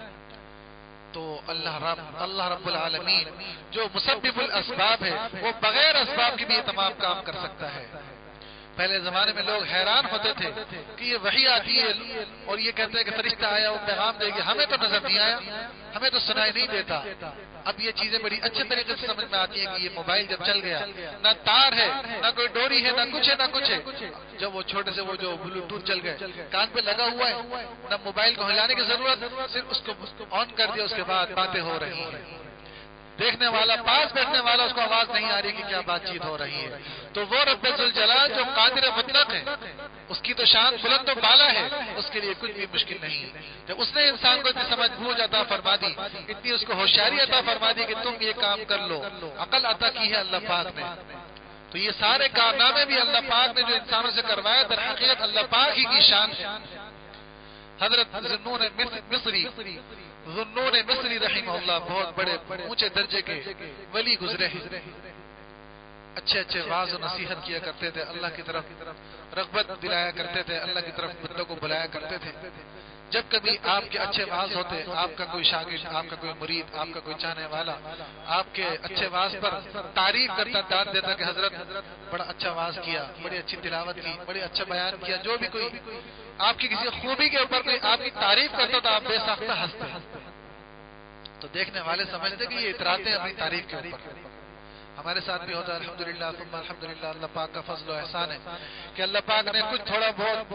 تو اللہ رب العالمین جو مسبب الاسباب ہے وہ بغیر اسباب کے بھی تمام کام کر سکتا ہے. پہلے زمانے میں لوگ حیران ہوتے تھے کہ یہ وحی آتی ہے اور یہ کہتے ہیں کہ فرشتہ آیا وہ پیغام دے گی، ہمیں تو نظر نہیں آیا، ہمیں تو سنائی نہیں دیتا۔ اب یہ چیزیں بڑی اچھے طریقے سے سمجھ میں آتی ہیں کہ یہ موبائل جب چل گیا، نہ تار ہے، نہ کوئی ڈوری ہے، نہ کچھ ہے، نہ کچھ ہے۔ جب وہ چھوٹے سے وہ جو بلوٹوتھ چل گئے، کان پہ لگا ہوا ہے، نہ موبائل کو ہلانے کی ضرورت، صرف اس کو آن کر دیا، اس کے بعد باتیں ہو رہی ہیں۔ دیکھنے والا، پاس بیٹھنے والا، اس کو آواز نہیں آ رہی کہ کیا بات چیت ہو رہی ہے۔ تو وہ رب ذوالجلال جو قادر مطلق ہے، اس کی تو شان بلند و بالا ہے، اس کے لیے کچھ بھی مشکل نہیں۔ جب اس نے انسان کو اتنی سمجھ بوجھ عطا فرما دی، اتنی اس کو ہوشیاری عطا فرما دی کہ تم یہ کام کر لو، عقل عطا کی ہے اللہ پاک نے، تو یہ سارے کارنامے بھی اللہ پاک نے جو انسانوں سے کروایا، در حقیقت اللہ پاک ہی کی شان ہے۔ حضرت ذوالنون مصری رحمہ اللہ بہت بڑے اونچے درجے کے ولی گزرے ہیں، اچھے اچھے واعظ و نصیحت کیا کرتے تھے، اللہ کی طرف رغبت دلایا کرتے تھے، اللہ کی طرف بندوں کو بلایا کرتے تھے۔ جب کبھی آپ کے اچھے واعظ ہوتے، آپ کا کوئی شاگرد، آپ کا کوئی مرید، آپ کا کوئی چاہنے والا آپ کے اچھے واعظ پر تعریف کرتا، داد دیتا کہ حضرت بڑا اچھا واعظ کیا، بڑی اچھی تلاوت کی، بڑے اچھا بیان کیا، جو بھی کوئی آپ کی کسی خوبی کے اوپر کوئی آپ کی تعریف کرتا تو آپ بے ساختہ ہنستے، تو دیکھنے والے سمجھتے کہ یہ اتراتے ہیں اپنی تعریف کے اوپر۔ ہمارے ساتھ بھی ہوتا ہے الحمدللہ ثم الحمدللہ، اللہ پاک کا فضل و احسان ہے کہ اللہ پاک نے کچھ تھوڑا بہت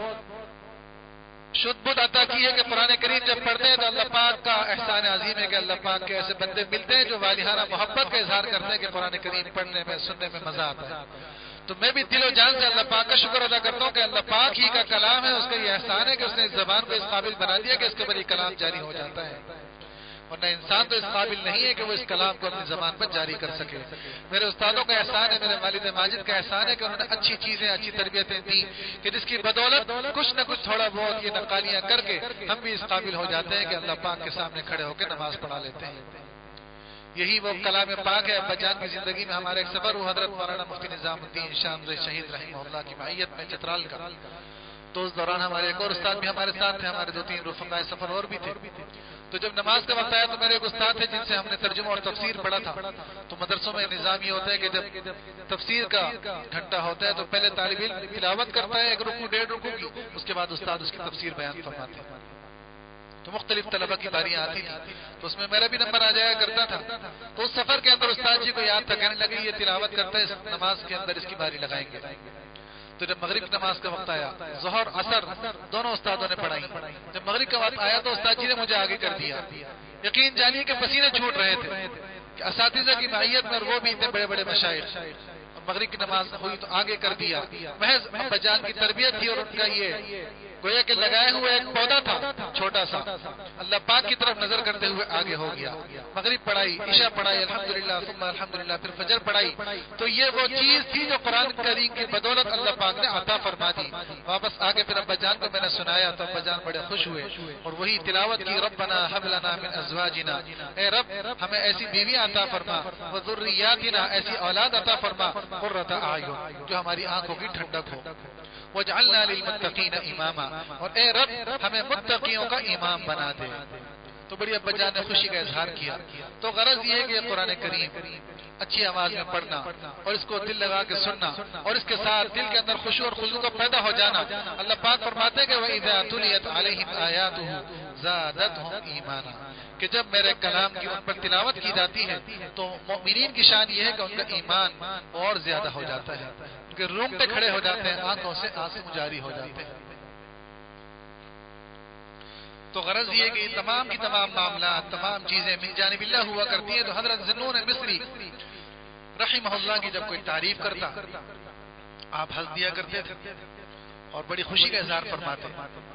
شدھ بدھ عطا کی ہے کہ قرآن کریم جب پڑھتے ہیں تو اللہ پاک کا احسان عظیم ہے کہ اللہ پاک کے ایسے بندے ملتے ہیں جو والہانہ محبت کا اظہار کرتے ہیں کہ قرآن کریم پڑھنے میں، سننے میں مزہ آتا ہے۔ تو میں بھی دل و جان سے اللہ پاک کا شکر ادا کرتا ہوں کہ اللہ پاک ہی کا کلام ہے، اس کا یہ احسان ہے کہ اس نے اس زبان کو اس قابل بنا دیا کہ اس کے اوپر یہ کلام جاری ہو جاتا ہے، ورنہ انسان تو اس قابل نہیں ہے کہ وہ اس کلام کو اپنی زبان پر جاری کر سکے۔ میرے استادوں کا احسان ہے، میرے والد ماجد کا احسان ہے کہ انہوں نے اچھی چیزیں، اچھی تربیتیں دی کہ جس کی بدولت کچھ نہ کچھ تھوڑا بہت یہ نقالیاں کر کے ہم بھی اس قابل ہو جاتے ہیں کہ اللہ پاک کے سامنے کھڑے ہو کے نماز پڑھا لیتے ہیں۔ یہی وہ کلام پاک ہے۔ ابا جان کی زندگی میں ہمارا ایک سفر ہوا حضرت مولانا مفتی نظام الدین شامزی شہید رحمہ اللہ کی معیت میں چترال کا، تو اس دوران ہمارے ایک اور استاد بھی ہمارے ساتھ تھے، ہمارے 2-3 رفقائے سفر اور بھی تھے۔ تو جب نماز کا وقت آیا تو میرے ایک استاد تھے جن سے ہم نے ترجمہ اور تفسیر پڑھا تھا۔ تو مدرسوں میں نظام یہ ہوتا ہے کہ جب تفسیر کا گھنٹہ ہوتا ہے تو پہلے طالب علم تلاوت کرتا ہے 1 رکوع 1.5 رکوع کی، اس کے بعد استاد اس کی تفسیر بیان فرماتے ہیں۔ تو مختلف طلبہ کی باریاں آتی تھی، تو اس میں میرا بھی نمبر آ جایا کرتا تھا۔ تو اس سفر کے اندر استاد جی کو یاد تھا، کہنے لگے یہ تلاوت کرتا ہے، اس نماز کے اندر اس کی باری لگائیں گے۔ تو جب مغرب کی نماز کا وقت آیا، ظہر عصر دونوں استادوں نے پڑھائی، جب مغرب کا وقت آیا تو استاد جی نے مجھے آگے کر دیا۔ یقین جانیے کہ پسینے چھوٹ رہے تھے کہ اساتذہ کی معیت میں، اور وہ بھی اتنے بڑے بڑے مشائخ، مغرب کی نماز ہوئی تو آگے کر دیا۔ محض ابا جان کی تربیت تھی اور ان کا یہ گویا کہ لگائے ہوئے ایک پودا تھا چھوٹا سا، اللہ پاک کی طرف نظر کرتے ہوئے آگے ہو گیا۔ مغرب پڑھائی، عشاء پڑھائی، الحمدللہ ثم الحمدللہ، پھر فجر پڑھائی۔ تو یہ وہ چیز تھی جو قرآن کریم کی بدولت اللہ پاک نے عطا فرما دی۔ واپس آگے پھر ابا جان کو میں نے سنایا تو ابا جان بڑے خوش ہوئے اور وہی تلاوت کی، ربنا هب لنا من ازواجنا، اے رب ہمیں ایسی بیوی عطا فرما، وذریاتنا ایسی اولاد عطا فرما، قرۃ اعین جو ہماری آنکھوں کی ٹھنڈک ہو، وجعلنا للمتقین اماما، اور اے رب ہمیں متقیوں کا امام بنا دے۔ تو بڑی ابا جان نے خوشی کا اظہار کیا۔ تو غرض یہ ہے کہ قرآن کریم اچھی آواز میں پڑھنا اور اس کو دل لگا کے سننا، اور اس کے ساتھ دل کے اندر خشوع اور خضوع کا پیدا ہو جانا۔ اللہ پاک فرماتے ہیں کہ وَإِذَا تُلِيَتْ عَلَيْهِمْ آيَاتُهُ زَادَتْهُمْ إِيمَانًا، کہ جب میرے کلام کی ان پر تلاوت کی جاتی ہے تو مؤمنین کی شان یہ ہے کہ ان کا ایمان اور زیادہ ہو جاتا ہے، ان کے رونگٹے کھڑے ہو جاتے ہیں، آنکھوں سے آنسو جاری ہو جاتے ہیں۔ تو غرض یہ کہ تمام کی تمام معاملات، تمام چیزیں من جانب اللہ ہوا کرتی ہیں۔ تو حضرت ذوالنون مصری رحمہ اللہ کی جب کوئی تعریف کرتا آپ ہنس دیا کرتے تھے اور بڑی خوشی کا اظہار فرماتے،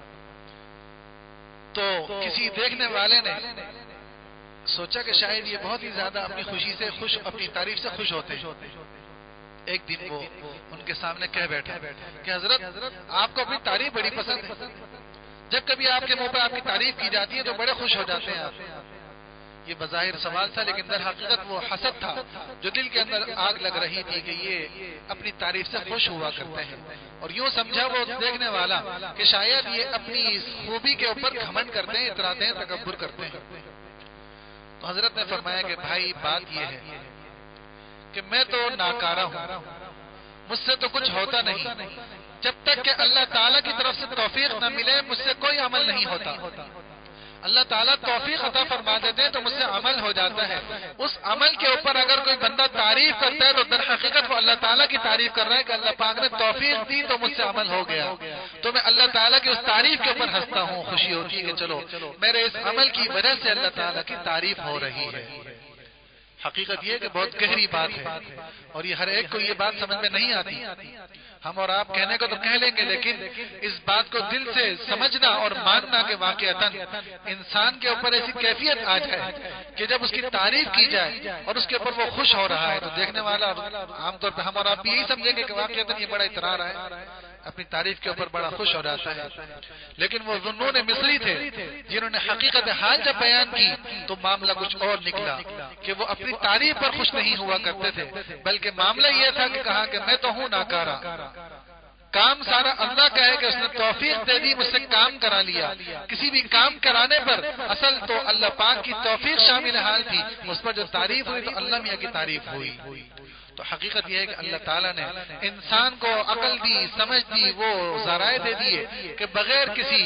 تو کسی دیکھنے والے نے سوچا کہ شاید یہ بہت ہی زیادہ اپنی خوشی سے خوش، اپنی تعریف سے خوش ہوتے ہیں۔ ایک دن وہ ان کے سامنے کہہ بیٹھا کہ حضرت آپ کو اپنی تعریف بڑی پسند ہے، جب کبھی آپ کے منہ پہ آپ کی تعریف کی جاتی ہے تو بڑے خوش ہو جاتے ہیں آپ۔ یہ بظاہر سوال تھا لیکن در حقیقت وہ حسد تھا جو دل کے اندر آگ لگ رہی تھی کہ یہ اپنی تعریف سے خوش ہوا کرتے ہیں، اور یوں سمجھا وہ دیکھنے والا کہ شاید یہ اپنی خوبی کے اوپر گھمنڈ کرتے ہیں، اتراتے ہیں، تکبر کرتے ہیں۔ تو حضرت نے فرمایا کہ بھائی بات یہ ہے کہ میں تو ناکارہ ہوں، مجھ سے تو کچھ ہوتا نہیں، جب تک کہ اللہ تعالیٰ کی طرف سے توفیق نہ ملے مجھ سے کوئی عمل نہیں ہوتا. اللہ تعالیٰ توفیق عطا فرما دیتے ہیں تو مجھ سے عمل ہو جاتا ہے. اس عمل کے اوپر اگر کوئی بندہ تعریف کرتا ہے تو در حقیقت وہ اللہ تعالیٰ کی تعریف کر رہا ہے کہ اللہ پاک نے توفیق دی تو مجھ سے عمل ہو گیا. تو میں اللہ تعالیٰ کی اس تعریف کے اوپر ہنستا ہوں, خوشی ہوتی ہے کہ چلو میرے اس عمل کی وجہ سے اللہ تعالیٰ کی تعریف ہو رہی ہے. حقیقت یہ کہ بہت گہری بات ہے اور یہ ہر ایک کو یہ بات سمجھ میں نہیں آتی. ہم اور آپ کہنے کو تو کہہ لیں گے لیکن اس بات کو دل سے سمجھنا اور ماننا کہ واقعتاً انسان کے اوپر ایسی کیفیت آ جائے کہ جب اس کی تعریف کی جائے اور اس کے اوپر وہ خوش ہو رہا ہے تو دیکھنے والا عام طور پہ ہم اور آپ یہی سمجھیں گے کہ واقعتاً یہ بڑا اطرار ہے, اپنی تعریف کے اوپر بڑا خوش ہو جاتا ہے. لیکن وہ ذنون مصری تھے جنہوں نے حقیقت حال جب بیان کی تو معاملہ کچھ اور نکلا کہ وہ اپنی تعریف پر خوش نہیں ہوا کرتے تھے بلکہ معاملہ یہ تھا کہ کہا کہ میں تو ہوں ناکارہ, کام سارا اللہ کا ہے کہ اس نے توفیق دے دی, مجھ سے کام کرا لیا. کسی بھی کام کرانے پر اصل تو اللہ پاک کی توفیق شامل حال تھی, اس پر جو تعریف ہوئی تو اللہ میاں کی تعریف ہوئی. تو حقیقت یہ ہے کہ اللہ تعالیٰ نے انسان کو عقل دی, سمجھ دی, وہ ذرائع دے دیے کہ بغیر کسی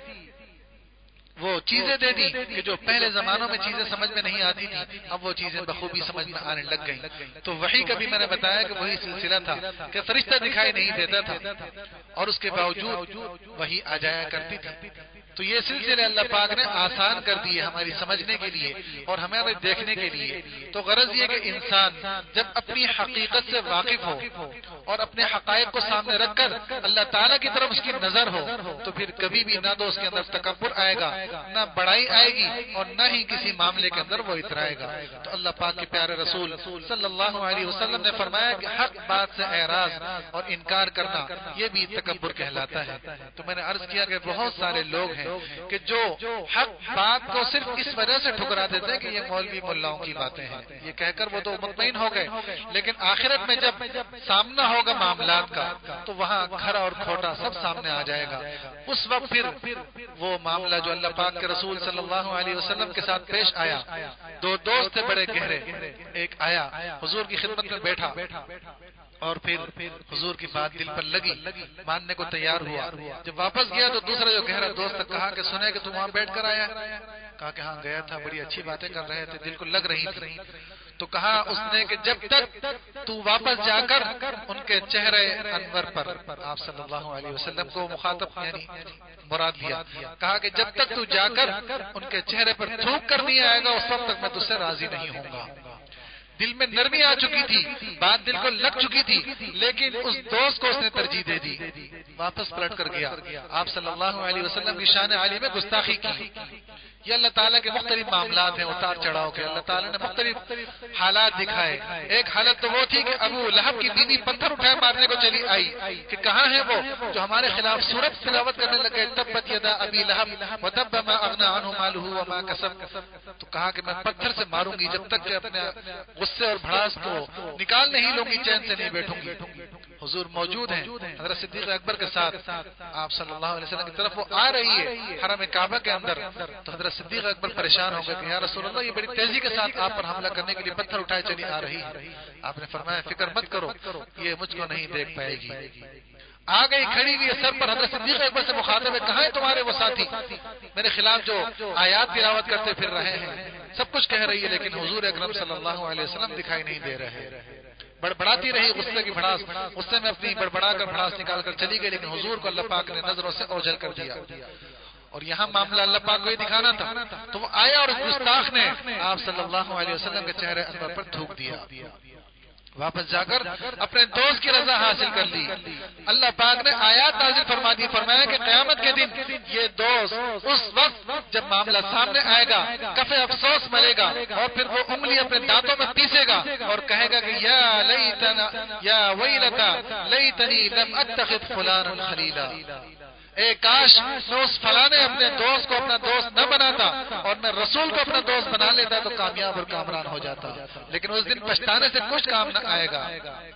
وہ چیزیں دے دی کہ جو پہلے زمانوں میں چیزیں سمجھ میں نہیں آتی تھی اب وہ چیزیں بخوبی سمجھ میں آنے لگ گئیں. تو وحی کا بھی میں نے بتایا کہ وہی سلسلہ تھا کہ فرشتہ دکھائی نہیں دیتا تھا اور اس کے باوجود وحی آ جایا کرتی تھی. تو یہ سلسلے اللہ پاک نے آسان کر دیے ہماری سمجھنے کے لیے اور ہمیں دیکھنے کے لیے. تو غرض یہ کہ انسان جب اپنی حقیقت سے واقف ہو اور اپنے حقائق کو سامنے رکھ کر اللہ تعالیٰ کی طرف اس کی نظر ہو تو پھر کبھی بھی نہ تو اس کے اندر تکبر آئے گا, نہ بڑائی آئے گی اور نہ ہی کسی معاملے کے اندر وہ اترائے گا. تو اللہ پاک کے پیارے رسول صلی اللہ علیہ وسلم نے فرمایا کہ حق بات سے اعراض اور انکار کرنا یہ بھی تکبر کہلاتا ہے. تو میں نے عرض کیا کہ بہت سارے لوگ ہیں کہ جو حق بات کو صرف اس وجہ سے ٹھکرا دیتے ہیں کہ یہ مولوی ملاؤں کی باتیں ہیں, یہ کہہ کر وہ تو مطمئن ہو گئے, لیکن آخرت میں جب سامنا ہوگا معاملات کا تو وہاں کھرا اور کھوٹا سب سامنے آ جائے گا. اس وقت پھر وہ معاملہ جو اللہ پاک کے رسول صلی اللہ علیہ وسلم کے ساتھ پیش آیا, دو دوست تھے بڑے گہرے, ایک آیا حضور کی خدمت میں بیٹھا اور پھر حضور کی بات دل پر لگی, ماننے کو تیار ہوا. جب واپس گیا تو دوسرا جو گہرا دوست کہا کہ سنے کہ تم وہاں بیٹھ کر آیا, کہا کہ ہاں گیا تھا, بڑی اچھی باتیں کر رہے تھے, دل کو لگ رہی تھی. تو کہا اس نے کہ جب تک تو واپس جا کر ان کے چہرے انور پر, آپ صلی اللہ علیہ وسلم کو مخاطب یعنی مراد لیا, کہا کہ جب تک تو جا کر ان کے چہرے پر تھوک کر نہیں آئے گا اس وقت تک میں تجھ سے راضی نہیں ہوں گا. دل میں نرمی آ چکی تھی, بات دل کو لگ چکی تھی, لیکن اس دوست کو اس نے ترجیح دے دی, واپس پلٹ کر گیا. آپ صلی اللہ علیہ وسلم کی شان عالی میں گستاخی کی. یہ اللہ تعالیٰ کے مختلف معاملات ہیں, اتار چڑھاؤ کے اللہ تعالیٰ نے مختلف حالات دکھائے. ایک حالت تو وہ تھی کہ ابو لہب کی بیوی پتھر اٹھائے مارنے کو چلی آئی کہ کہاں ہے وہ جو ہمارے خلاف سورت تلاوت کرنے لگے, تبت یدا ابی لہب وتب ما اغنى عنه ماله وما کسب. تو کہا کہ میں پتھر سے ماروں گی جب تک کہ اپنے غصے اور بھڑاس کو نکال نہیں لوں گی, چین سے نہیں بیٹھوں گی. حضور موجود ہیں حضرت صدیق اکبر کے ساتھ, آپ صلی اللہ علیہ وسلم کی طرف وہ آ رہی ہے حرم کعبہ کے اندر. تو حضرت صدیق اکبر پریشان ہو گئے کہ یا رسول اللہ یہ بڑی تیزی کے ساتھ آپ پر حملہ کرنے کے لیے پتھر اٹھائے چلی آ رہی ہے. آپ نے فرمایا فکر مت کرو, یہ مجھ کو نہیں دیکھ پائے گی. آ گئی کھڑی ہوئی سر پر, حضرت صدیق اکبر سے مخاطب ہے کہاں ہیں تمہارے وہ ساتھی میرے خلاف جو آیات تلاوت کرتے پھر رہے ہیں, سب کچھ کہہ رہی ہے لیکن حضور اکرم صلی اللہ علیہ وسلم دکھائی نہیں دے رہے. بڑبڑاتی رہی غصے کی بھڑاس, غصے میں اپنی بڑبڑا کر بھڑاس نکال کر چلی گئی, لیکن حضور کو اللہ پاک نے نظروں سے اوجھل کر دیا. اور یہاں معاملہ اللہ پاک کو ہی دکھانا تھا. تو وہ آیا اور گستاخ نے آپ صلی اللہ علیہ وسلم کے چہرے انور پر تھوک دیا. واپس جا کر اپنے دوست کی رضا حاصل کر لی. اللہ پاک نے آیات نازل فرما دی, فرمایا کہ قیامت کے دن یہ دوست اس وقت جب معاملہ سامنے آئے گا کفے افسوس ملے گا اور پھر وہ انگلی اپنے دانتوں میں پیسے گا اور کہے گا کہ یا لیتنا یا ویلتا لیتنی لم اتخذ فلانا خلیلا, اے کاش میں اس فلاں نے اپنے دوست کو اپنا دوست نہ بناتا اور میں رسول کو اپنا دوست بنا لیتا تو کامیاب اور کامران ہو جاتا. لیکن اس دن پچھتانے سے کچھ کام نہ آئے گا.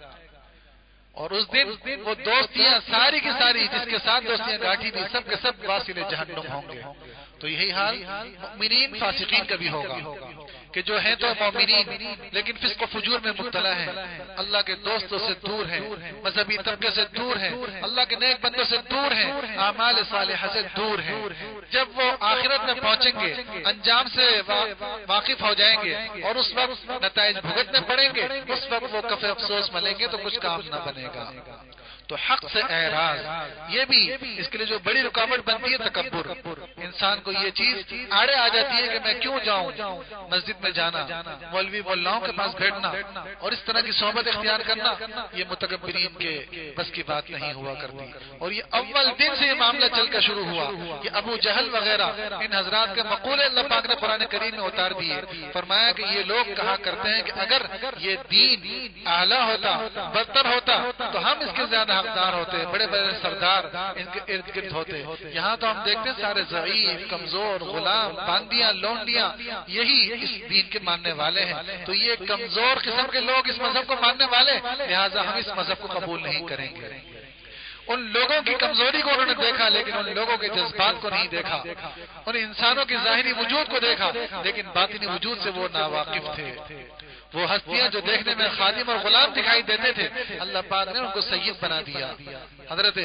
اور اس دن وہ دوستیاں ساری کی ساری جس کے ساتھ دوستیاں گاٹھی بھی سب کے سب واصل جہنم ہوں گے. تو یہی حال مؤمنین فاسقین کا بھی ہوگا. کہ جو ہیں تو مومنین لیکن فسق و فجور میں مبتلا ہیں، اللہ کے دوستوں سے دور ہیں، مذہبی طبقے سے دور ہیں، اللہ کے نیک بندوں سے دور ہیں، اعمال صالحہ سے دور ہیں، جب وہ آخرت میں پہنچیں گے، انجام سے واقف ہو جائیں گے اور اس وقت نتائج بھگتنے پڑیں گے، اس وقت وہ کفے افسوس ملیں گے تو کچھ کام نہ بنے گا۔ تو حق سے اعراض یہ بھی اس کے لیے جو بڑی رکاوٹ بنتی ہے تکبر، انسان کو یہ چیز آڑے آ جاتی ہے کہ میں کیوں جاؤں مسجد میں جانا، مولوی مولاؤں کے پاس بیٹھنا اور اس طرح کی صحبت اختیار کرنا، یہ متکبرین کے بس کی بات نہیں ہوا کرتی۔ اور یہ اول دن سے یہ معاملہ چل کر شروع ہوا کہ ابو جہل وغیرہ ان حضرات کے مقولے اللہ پاک نے قرآن کریم میں اتار دیے، فرمایا کہ یہ لوگ کہا کرتے ہیں کہ اگر یہ دین اعلیٰ ہوتا، برتر ہوتا تو ہم اس کے زیادہ حقدار ہوتے، بڑے بڑے سردار ان کے ارد گرد ہوتے۔ یہاں تو ہم دیکھتے ہیں سارے ضعیف، کمزور، غلام، باندیاں، لونڈیاں یہی اس دین کے ماننے والے ہیں۔ تو یہ کمزور قسم کے لوگ اس مذہب کو ماننے والے، لہٰذا ہم اس مذہب کو قبول نہیں کریں گے۔ ان لوگوں کی کمزوری کو انہوں نے دیکھا لیکن ان لوگوں کے جذبات کو نہیں دیکھا، ان انسانوں کی ظاہری وجود کو دیکھا لیکن باطنی وجود سے وہ ناواقف تھے۔ وہ ہستیاں جو دیکھنے میں خادم اور غلام دکھائی دیتے تھے، اللہ پاک نے ان کو سید بنا دیا۔ حضرت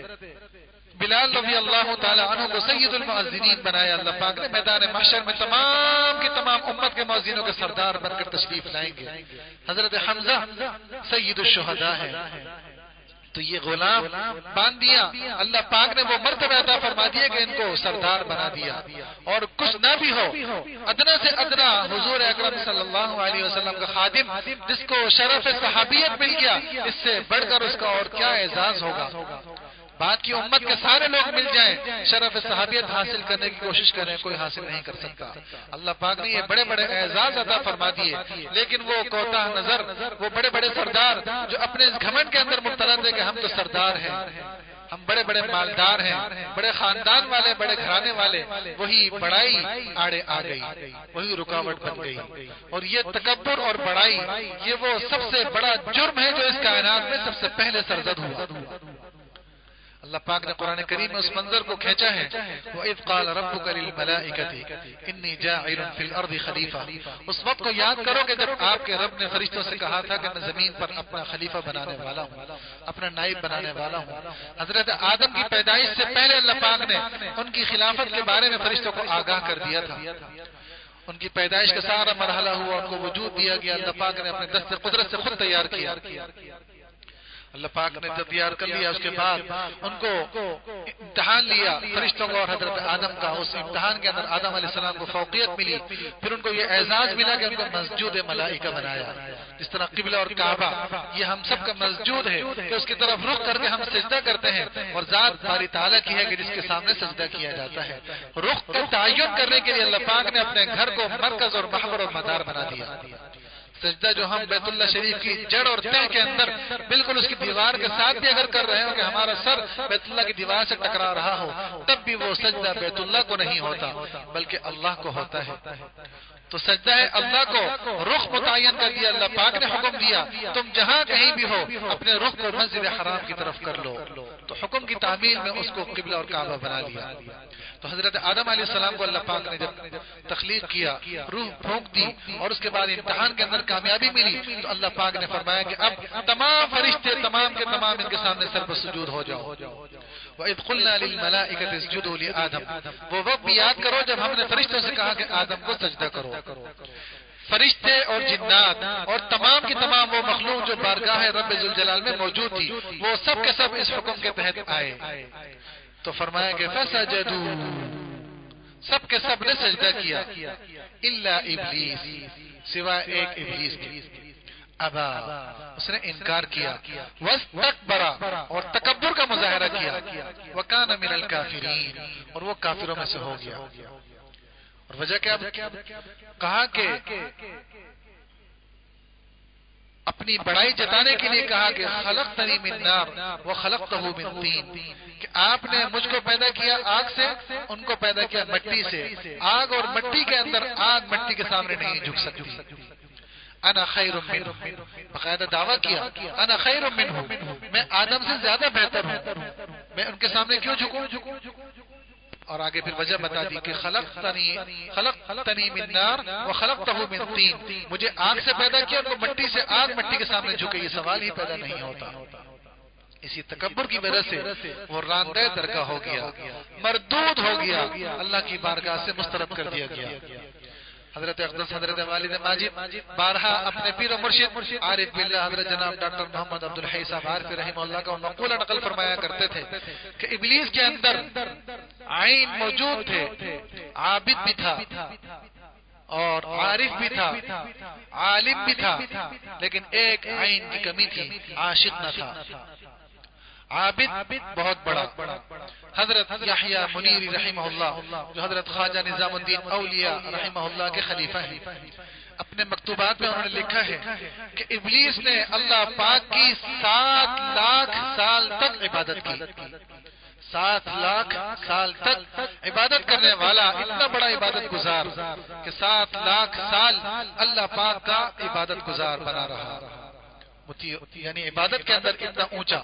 بلال رضی اللہ تعالی عنہ کو سید المؤذنین بنایا اللہ پاک نے، میدان محشر میں تمام کی تمام امت کے مؤذنوں کے سردار بن کر تشریف لائیں گے۔ حضرت حمزہ سید الشہداء ہیں۔ تو یہ غلام باندیاں اللہ پاک نے وہ مرتبہ عطا فرما دیا کہ ان کو سردار بنا دیا، اور کچھ نہ بھی ہو ادنا سے ادنا حضور اکرم صلی اللہ علیہ وسلم کا خادم جس کو شرف صحابیت مل گیا، اس سے بڑھ کر اس کا اور کیا اعزاز ہوگا۔ بعد کی امت کے سارے لوگ مل جائیں، شرف صحابیت حاصل کرنے کی کوشش کریں، کوئی حاصل نہیں کر سکتا۔ اللہ پاک نے یہ بڑے بڑے اعزاز عطا فرما دیے، لیکن وہ کوتاہ نظر، وہ بڑے بڑے سردار جو اپنے اس گھمنڈ کے اندر مبتلا تھے کہ ہم تو سردار ہیں، ہم بڑے بڑے مالدار ہیں، بڑے خاندان والے، بڑے گھرانے والے، وہی بڑائی آڑے آ گئی، وہی رکاوٹ بن گئی۔ اور یہ تکبر اور بڑائی یہ وہ سب سے بڑا جرم ہے جو اس کائنات میں سب سے پہلے سرزد ہوا۔ اللہ پاک نے قرآن کریم میں اس منظر کو کھینچا ہے، وَإِذْ قَالَ رَبُّكَ لِلْمَلَائِكَةِ إِنِّي جَاعِلٌ فِي الْأَرْضِ خَلِيفَةً۔ اس وقت کو یاد کرو کہ جب آپ کے رب نے فرشتوں سے کہا تھا کہ میں زمین پر اپنا خلیفہ بنانے والا ہوں، اپنا نائب بنانے والا ہوں۔ حضرت آدم کی پیدائش سے پہلے اللہ پاک نے ان کی خلافت کے بارے میں فرشتوں کو آگاہ کر دیا تھا۔ ان کی پیدائش کا سارا مرحلہ ہوا، ان کو وجود دیا گیا، اللہ پاک نے اپنے دست قدرت سے خود تیار کیا۔ اللہ پاک نے جب تیار کر لیا اس کے بعد ان کو امتحان لیا فرشتوں کو اور حضرت آدم کا، اس امتحان کے اندر آدم علیہ السلام کو فوقیت ملی، پھر ان کو یہ اعزاز ملا کہ ان کو مسجود ملائکہ بنایا۔ جس طرح قبلہ اور کعبہ یہ ہم سب کا مسجود ہے کہ اس کی طرف رخ کر کے ہم سجدہ کرتے ہیں، اور ذات باری تعالیٰ کی ہے کہ جس کے سامنے سجدہ کیا جاتا ہے۔ رخ کا تعین کرنے کے لیے اللہ پاک نے اپنے گھر کو مرکز اور محور اور مدار بنا دیا۔ سجدہ جو ہم بیت اللہ شریف کی جڑ اور تہ کے اندر بالکل اس کی دیوار کے ساتھ بھی اگر کر رہے ہو کہ ہمارا سر بیت اللہ کی دیوار سے ٹکرا رہا ہو، تب بھی وہ سجدہ بیت اللہ کو نہیں ہوتا بلکہ اللہ کو ہوتا ہے۔ تو سجدہ ہے اللہ کو، رخ متعین کر دیا، اللہ پاک نے حکم دیا تم جہاں کہیں بھی ہو اپنے رخ کو مسجد حرام کی طرف کر لو، تو حکم کی تعمیل میں اس کو قبلہ اور کعبہ بنا لیا۔ تو حضرت آدم علیہ السلام کو اللہ پاک نے جب تخلیق کیا، روح پھونک دی اور اس کے بعد امتحان کے اندر کامیابی ملی، تو اللہ پاک نے فرمایا کہ اب تمام فرشتے تمام کے تمام ان کے سامنے سر پر سجود ہو جاؤ۔ وَإِذْ قُلْنَا لِلْمَلَائِكَةِ اسْجُدُوا لِآدَمَ، وہ وقت بھی یاد کرو جب ہم نے فرشتوں سے کہا کہ آدم کو سجدہ کرو۔ فرشتے اور جنات اور تمام کی تمام وہ مخلوق جو بارگاہ رب ذوالجلال میں موجود تھی، وہ سب کے سب اس حکم کے تحت آئے۔ تو فرمایا کہ فَسَجَدُوا، سب کے سب نے سجدہ کیا، إِلَّا إِبْلِيسَ، سوائے ایک ابلیس کے، ابا، اس نے انکار کیا، واستکبر، اور تکبر کا مظاہرہ کیا، وَكَانَ مِنَ الْكَافِرِينَ، اور وہ کافروں میں سے ہو گیا۔ اور وجہ کیا کہا کہ اپنی بڑائی جتانے کے لیے کہا کہ خلقتنی من نار وخلقتہ من طین، کہ آپ نے مجھ کو پیدا کیا آگ سے، ان کو پیدا کیا مٹی سے۔ آگ اور مٹی کے اندر آگ مٹی کے سامنے نہیں جھک سکتی۔ انا خیر منہ، باقاعدہ دعویٰ کیا انا خیر منہ، میں آدم سے زیادہ بہتر ہوں، میں ان کے سامنے کیوں جھکوں؟ اور آگے پھر وجہ بتا دی کہ خلقتنی من نار وخلقتہ من طین، مجھے آگ سے پیدا کیا اور وہ مٹی سے، آگ مٹی کے سامنے جھکے، یہ سوال ہی پیدا نہیں ہوتا۔ اسی تکبر کی وجہ سے وہ راندہ درگاہ ہو گیا، مردود ہو گیا، اللہ کی بارگاہ سے مسترد کر دیا گیا۔ حضرت اقدس حضرت والد ماجد بارہا اپنے پیر و مرشد عارف باللہ حضرت جناب ڈاکٹر محمد عبدالحی صاحب عارفی رحمہ اللہ کا مقولہ نقل فرمایا کرتے تھے کہ ابلیس کے اندر عین موجود تھے، عابد بھی تھا اور عارف بھی تھا، عالم بھی تھا، لیکن ایک عین کی کمی تھی، عاشق نہ تھا۔ عابد بہت بڑا حضرت یحییٰ منیری رحمہ اللہ، جو حضرت خواجہ نظام الدین اولیاء رحمہ اللہ کے خلیفہ ہیں، اپنے مکتوبات میں انہوں نے لکھا ہے کہ ابلیس نے اللہ پاک کی 7 لاکھ سال تک عبادت کی۔ 7 لاکھ سال تک عبادت کرنے والا، اتنا بڑا عبادت گزار کہ 7 لاکھ سال اللہ پاک کا عبادت گزار بنا رہا، یعنی عبادت کے اندر اتنا اونچا،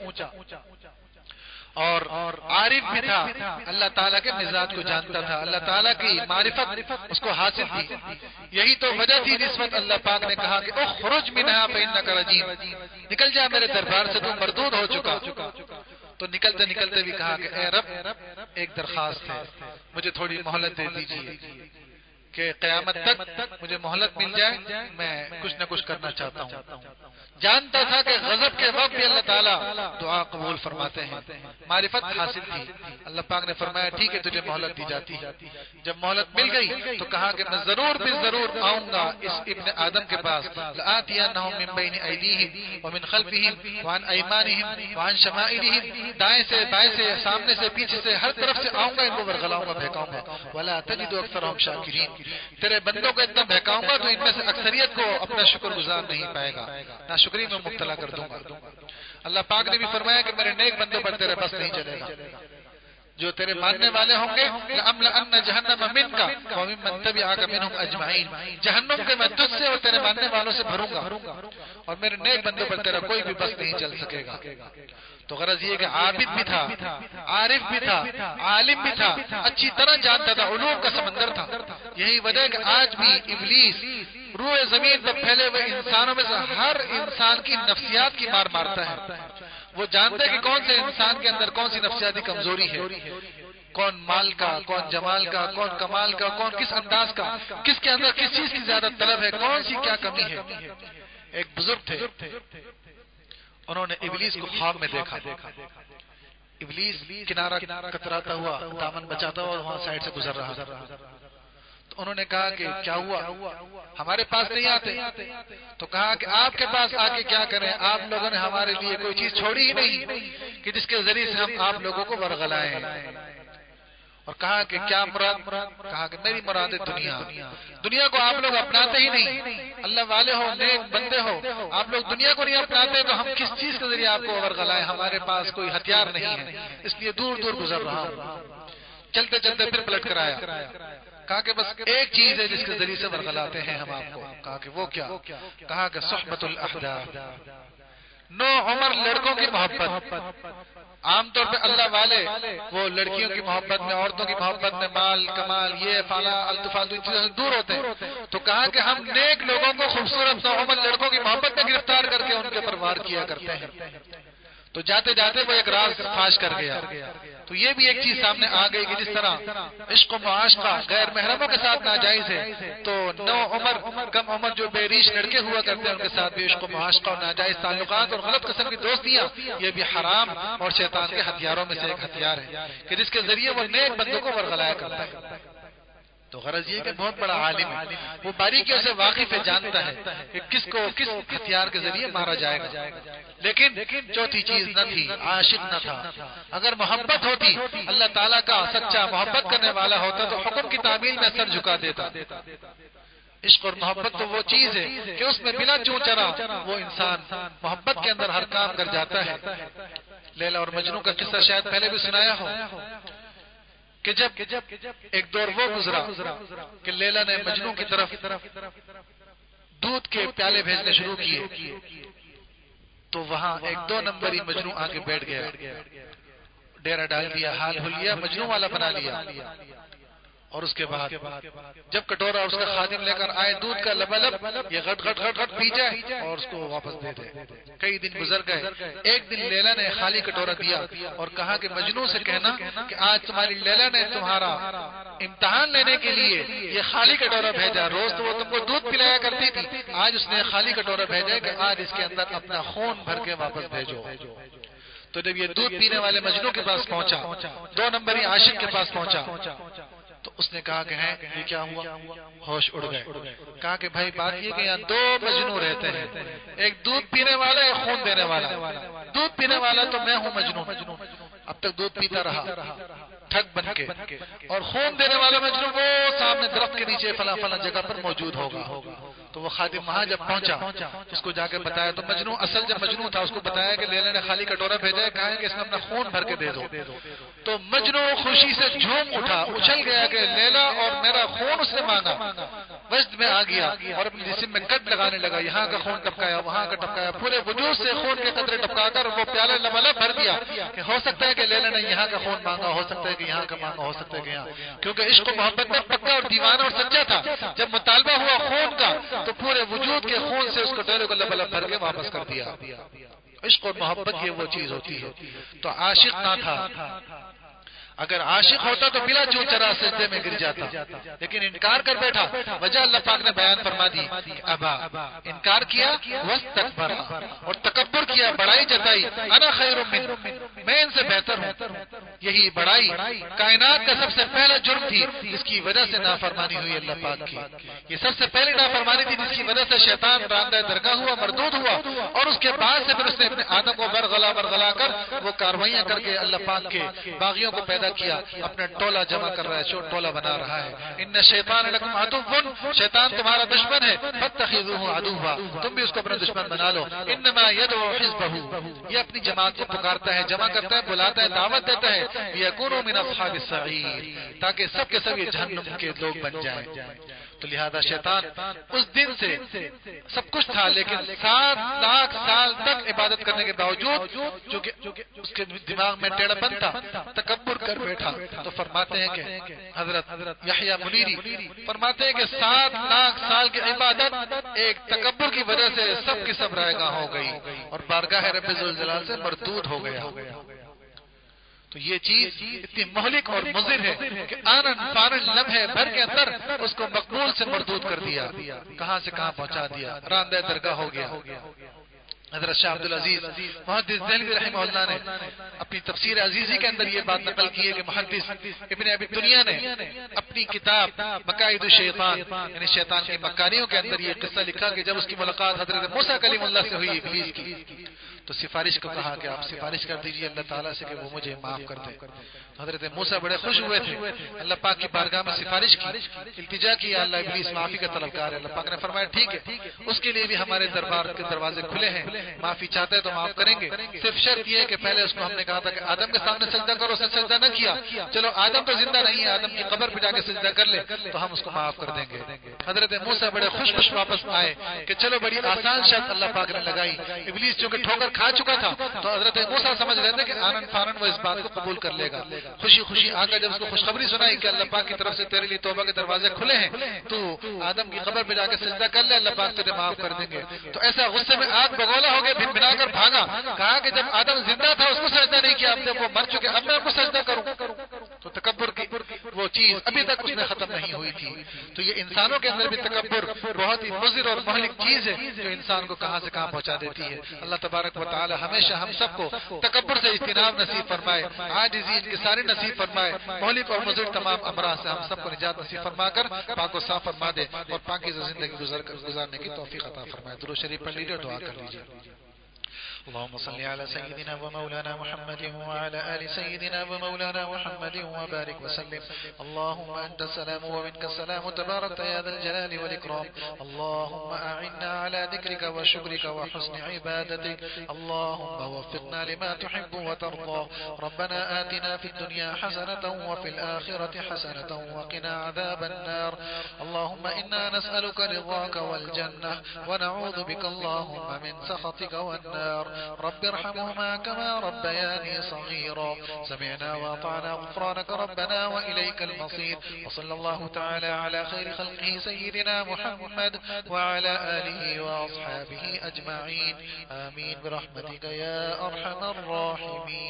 اور عارف بھی تھا، اللہ تعالیٰ کے مزاج کو جانتا تھا، اللہ تعالیٰ کی معرفت اس کو حاصل تھی۔ یہی تو وجہ تھی جس وقت اللہ پاک نے کہا کہ اخرج منہا فإنک رجیم، نکل جا میرے دربار سے، تو مردود ہو چکا۔ تو نکلتے نکلتے بھی کہا کہ اے رب، ایک درخواست ہے، مجھے تھوڑی مہلت دے دیجیے کہ قیامت تک مجھے مہلت مل جائے، میں کچھ نہ کچھ کرنا چاہتا ہوں۔ جانتا تھا کہ غضب کے وقت بھی اللہ تعالیٰ دعا قبول فرماتے ہیں، معرفت حاصل تھی۔ اللہ پاک نے فرمایا ٹھیک ہے، تجھے مہلت دی جاتی ہے۔ جب مہلت مل گئی تو کہا کہ میں ضرور بھی ضرور آؤں گا اس ابن آدم کے پاس، لآتینہم من بین ایدیہم ومن خلفہم وعن ایمانہم وعن شمائلہم، دائیں سے بائیں سے، سامنے سے پیچھے سے، ہر طرف سے آؤں گا، ان کو ورغلاؤں گا، بہکاؤں گا۔ ولا تجد اکثرہم شاکرین، تیرے بندوں کو اتنا بہکاؤں گا تو ان میں سے اکثریت کو اپنا شکر گزار نہیں پائے گا، ناشکری میں مبتلا کر دوں گا۔ اللہ پاک نے بھی فرمایا کہ میرے نیک بندوں پر تیرے بس نہیں چلے گا، جو تیرے ماننے والے ہوں گے، لَأَمْلَأَنَّ جَهَنَّمَ مِنْكَ وَمِمَّن تَبِعَكَ مِنْهُمْ أَجْمَعِينَ، جہنم کے میں تجھ سے اور تیرے ماننے والوں سے بھروں گا، اور میرے نیک بندوں پر تیرا کوئی بھی بس نہیں چل سکے گا۔ تو غرض یہ کہ عابد بھی تھا، عارف بھی تھا، عالم بھی تھا، اچھی طرح جانتا تھا، علوم کا سمندر تھا۔ یہی وجہ ہے کہ آج بھی ابلیس روئے زمین پر پھیلے ہوئے انسانوں میں سے ہر انسان کی نفسیات کی مار مارتا ہے۔ وہ جانتے کہ کون سے انسان کے اندر کون سی نفسیاتی کمزوری ہے، کون مال کا، کون جمال کا، کون کمال کا، کون کس انداز کا، کس کے اندر کس چیز کی زیادہ طلب ہے، کون سی کیا کمی ہے۔ ایک بزرگ تھے، انہوں نے ابلیس کو خواب میں دیکھا، ابلیس کنارہ کتراتا ہوا، دامن بچاتا ہوا وہاں سائڈ سے گزر رہا تھا۔ تو انہوں نے کہا کہ کیا ہوا، ہمارے پاس نہیں آتے؟ تو کہا کہ آپ کے پاس آ کے کیا کریں، آپ لوگوں نے ہمارے لیے کوئی چیز چھوڑی ہی نہیں کہ جس کے ذریعے سے ہم آپ لوگوں کو ورغلائیں۔ اور کہا کہ کیا مراد؟ کہا کہ میری مراد ہے دنیا، دنیا کو آپ لوگ اپناتے ہی نہیں، اللہ والے ہو، نیک بندے ہو، آپ لوگ دنیا کو نہیں اپناتے تو ہم کس چیز کے ذریعے آپ کو ورغلائیں، ہمارے پاس کوئی ہتھیار نہیں ہے، اس لیے دور دور گزر رہا ہوں۔ چلتے چلتے پھر پلٹ کر آیا، کہا کہ بس ایک چیز ہے جس کے ذریعے سے ورغلاتے ہیں ہم آپ کو۔ کہا کہ وہ کیا؟ کہا کہ صحبت الاحداث، نو عمر لڑکوں کی محبت۔ عام طور پہ اللہ والے وہ لڑکیوں کی محبت میں، عورتوں کی محبت میں، مال کمال، یہ فالا التفاضل چیزوں سے دور ہوتے ہیں۔ تو کہا کہ ہم نیک لوگوں کو خوبصورت نو عمر لڑکوں کی محبت میں گرفتار کر کے ان کے پر وار کیا کرتے ہیں۔ تو جاتے جاتے وہ ایک راز فاش کر گیا۔ تو یہ بھی ایک چیز سامنے آ گئی کہ جس طرح عشق و معاشقہ غیر محرموں کے ساتھ ناجائز ہے، تو نو عمر کم عمر جو بے ریش لڑکے ہوا کرتے ہیں ان کے ساتھ بھی عشق و معاشقہ اور ناجائز تعلقات اور غلط قسم کی دوستیاں، یہ بھی حرام اور شیطان کے ہتھیاروں میں سے ایک ہتھیار ہے کہ جس کے ذریعے وہ نیک بندوں کو ورغلایا کرتا ہے۔ تو غرض یہ کہ بہت بڑا عالم ہے، وہ باریکیوں سے واقف ہے، جانتا ہے کہ کس کو کس ہتھیار کے ذریعے مارا جائے گا۔ لیکن چوتھی چیز نہ تھی، عاشق نہ تھا۔ اگر محبت ہوتی، اللہ تعالیٰ کا سچا محبت کرنے والا ہوتا تو حکم کی تعمیل میں سر جھکا دیتا۔ عشق اور محبت تو وہ چیز ہے کہ اس میں بنا چوں چرا وہ انسان محبت کے اندر ہر کام کر جاتا ہے۔ لیلا اور مجنوں کا قصہ شاید پہلے بھی سنایا ہو کہ جب ایک دور وہ گزرا کہ لیلا نے مجنوں کی طرف دودھ کے پیالے بھیجنے شروع کیے، تو وہاں ایک 2 نمبری مجنوں آ کے بیٹھ گیا، ڈیرا ڈال دیا، حال حلیہ مجنوں والا بنا لیا. اور اس کے بعد جب کٹورا اس کا خادم لے کر آئے دودھ کا لبالب، یہ غٹ غٹ غٹ غٹ پی جائے اور اس کو واپس دے دے. کئی دن گزر گئے. ایک دن لیلا نے خالی کٹورا دیا اور کہا کہ مجنوں سے کہنا کہ آج تمہاری لیلا نے تمہارا امتحان لینے کے لیے یہ خالی کٹورا بھیجا. روز تو وہ تم کو دودھ پلایا کرتی تھی، آج اس نے خالی کٹورا بھیجا کہ آج اس کے اندر اپنا خون بھر کے واپس بھیجو. تو جب یہ دودھ پینے والے مجنوں کے پاس پہنچا، 2 نمبری عاشق کے پاس پہنچا، تو اس نے کہا کہ ہیں یہ کیا ہوا؟ ہوش اڑ گئے. کہا کہ بھائی بات یہ کہ یہاں 2 مجنوں رہتے ہیں، ایک دودھ پینے والا، ایک خون دینے والا. دودھ پینے والا تو میں ہوں مجنوں، اب تک دودھ پیتا رہا ٹھگ بن کے، اور خون دینے والا مجنوں وہ سامنے درخت کے نیچے فلاں فلاں جگہ پر موجود ہوگا. تو وہ خادم وہاں جب پہنچا اس کو جا کے بتایا، تو مجنوں اصل جب مجنوں تھا اس کو بتایا کہ لیلا نے خالی کٹورا بھیجا ہے، کہا ہے کہ اس میں اپنا خون بھر کے دے دو. تو مجنوں خوشی سے جھوم اٹھا، اچھل گیا کہ لیلا اور میرا خون اس نے مانگا. وجد میں آ گیا اور اپنے جسم میں کٹ لگانے لگا، یہاں کا خون ٹپکایا، وہاں کا ٹپکایا، پورے وجود سے خون کے قطرے ٹپکا کر وہ پیالہ لبالب بھر دیا کہ ہو سکتا ہے کہ لیلا نے یہاں کا خون مانگا، ہو سکتا ہے کہ یہاں کا مانگا، ہو سکتا ہے کہ یہاں. کیونکہ عشق و محبت میں پکا اور دیوانہ اور سچا تھا. جب مطالبہ ہوا خون کا تو پورے وجود کے خون سے اس کو ڈیرے کو لبالب بھر کے واپس کر دیا. عشق اور محبت یہ وہ چیز ہوتی ہے. تو عاشق نہ تھا، اگر عاشق ہوتا تو بلا چون چرا سجدے میں گر جاتا، لیکن انکار کر بیٹھا. وجہ اللہ پاک نے بیان فرما دی کہ ابا، انکار کیا، واستکبر، اور تکبر کیا، بڑائی جتائی. انا خیر من، میں ان سے بہتر ہوں. یہی بڑائی کائنات کا سب سے پہلا جرم تھی جس کی وجہ سے نافرمانی ہوئی اللہ پاک کی. یہ سب سے پہلی نافرمانی تھی جس کی وجہ سے شیطان راندہ درگاہ ہوا، مردود ہوا، اور اس کے بعد سے پھر اس نے اپنے آدم کو برغلا کر وہ کاروائیاں کر کے اللہ پاک کے باغیوں کو پیدا کیا، اپنا ٹولہ جمع کر رہا ہے، ٹولہ بنا رہا ہے. ان شیطان لکم عدو، شیطان تمہارا دشمن ہے، فاتخذوه عدوا، تم بھی اس کو اپنا دشمن بنا لو. انما يدعو حزبه، یہ اپنی جماعت کو پکارتا ہے، جمع کرتا ہے، بلاتا ہے، دعوت دیتا ہے. یکونوا من اصحاب السعیر، تاکہ سب کے سب یہ جہنم کے لوگ بن جائیں. تو لہذا شیطان اس دن سے سب کچھ تھا، لیکن 7 لاکھ سال تک عبادت کرنے کے باوجود چونکہ اس کے دماغ میں ٹیڑھا پن تھا، تکبر کر بیٹھا. تو فرماتے ہیں کہ حضرت یحییٰ منیری فرماتے ہیں کہ 7 لاکھ سال کی عبادت ایک تکبر کی وجہ سے سب کی سب رائے گاہ ہو گئی اور بارگاہ رب ذوالجلال سے مردود ہو گیا. تو یہ چیز اتنی مہلک اور مضر ہے کہ آنن فانن لمحے بھر کے اندر اس کو مقبول سے مردود کر دیا، کہاں سے کہاں پہنچا دیا، راندہ درگاہ ہو گیا. حضرت شاہ عبدالعزیز محدث دہلوی رحمہ اللہ نے اپنی تفسیر عزیزی کے اندر یہ بات نقل کی ہے کہ محدث ابن ابی دنیا نے اپنی کتاب مکائد الشیطان یعنی شیطان کی مکاریوں کے اندر یہ قصہ لکھا کہ جب اس کی ملاقات حضرت موسیٰ کلیم اللہ سے ہوئی ابلیس کی، تو سفارش کو کہا کہ آپ سفارش کر دیجئے اللہ تعالیٰ سے کہ وہ مجھے معاف کر دے. حضرت موسیٰ بڑے خوش ہوئے تھے، اللہ پاک کی بارگاہ میں سفارش کی، التجا کی، اللہ ابلیس معافی کا طلبگار ہے. اللہ پاک نے فرمایا ٹھیک ہے، اس کے لیے بھی ہمارے دربار کے دروازے کھلے ہیں، معافی چاہتا ہے تو معاف کریں گے. صرف شرط یہ ہے کہ پہلے اس کو ہم نے کہا تھا کہ آدم کے سامنے سجدہ کرو، اس نے سجدہ نہ کیا، چلو آدم تو زندہ نہیں ہے، آدم کی قبر پہ جا کے سجدہ کر لے تو ہم اس کو معاف کر دیں گے. حضرت موسیٰ بڑے خوش واپس آئے کہ چلو بڑی آسان شرط اللہ پاک نے لگائی. ابلیس چونکہ ٹھوکر کھا چکا تھا تو حضرت موسیٰ سمجھ رہے تھے کہ آنن فانن وہ اس بات کو قبول کر لے گا. خوشی آ کر جب اس کو خوشخبری سنائی کہ اللہ پاک کی طرف سے تیرے لیے توبہ کے دروازے کھلے ہیں، تو آدم کی قبر پہ جا کے سجدہ کر لے، اللہ پاک تجھے معاف کر دیں گے. تو ایسا غصے میں آگ بگولا ہو گیا، بھن بھنا کر بھاگا. کہا کہ جب آدم زندہ تھا اس کو سجدہ نہیں کیا، اب جب وہ مر چکے اب میں آپ کو سجدہ کروں. تو تکبر کی وہ چیز ابھی تک اس میں ختم نہیں ہوئی تھی. تو یہ انسانوں کے اندر بھی تکبر بہت ہی مضر اور مہلک چیز ہے جو انسان کو کہاں سے کہاں پہنچا دیتی ہے. اللہ تبارک و تعالی ہمیشہ ہم سب کو تکبر سے اجتناب نصیب فرمائے، عاجزی انکساری نصیب فرمائے، مہلک اور مضر تمام امراض سے ہم سب کو نجات نصیب فرما کر پاک و صاف فرما دے اور پاکیزہ زندگی گزارنے کی توفیق عطا فرمائے. درود شریف پڑھ لیجیے، دعا کر لیجیے. اللهم صل على سيدنا ومولانا محمد وعلى آل سيدنا ومولانا محمد وبارك وسلم. اللهم أنت السلام ومنك السلام، تبارك يا ذا الجلال والإكرام. اللهم أعنا على ذكرك وشكرك وحسن عبادتك. اللهم وفقنا لما تحب وترضى. ربنا آتنا في الدنيا حسنة وفي الآخرة حسنة وقنا عذاب النار. اللهم إنا نسألك رضاك والجنة ونعوذ بك اللهم من سخطك والنار. رب ارحمهما كما ربياني صغيرا. سمعنا وأطعنا غفرانك ربنا وإليك المصير. وصلى الله تعالى على خير خلقه سيدنا محمد وعلى آله وأصحابه أجمعين. آمين برحمتك يا أرحم الراحمين.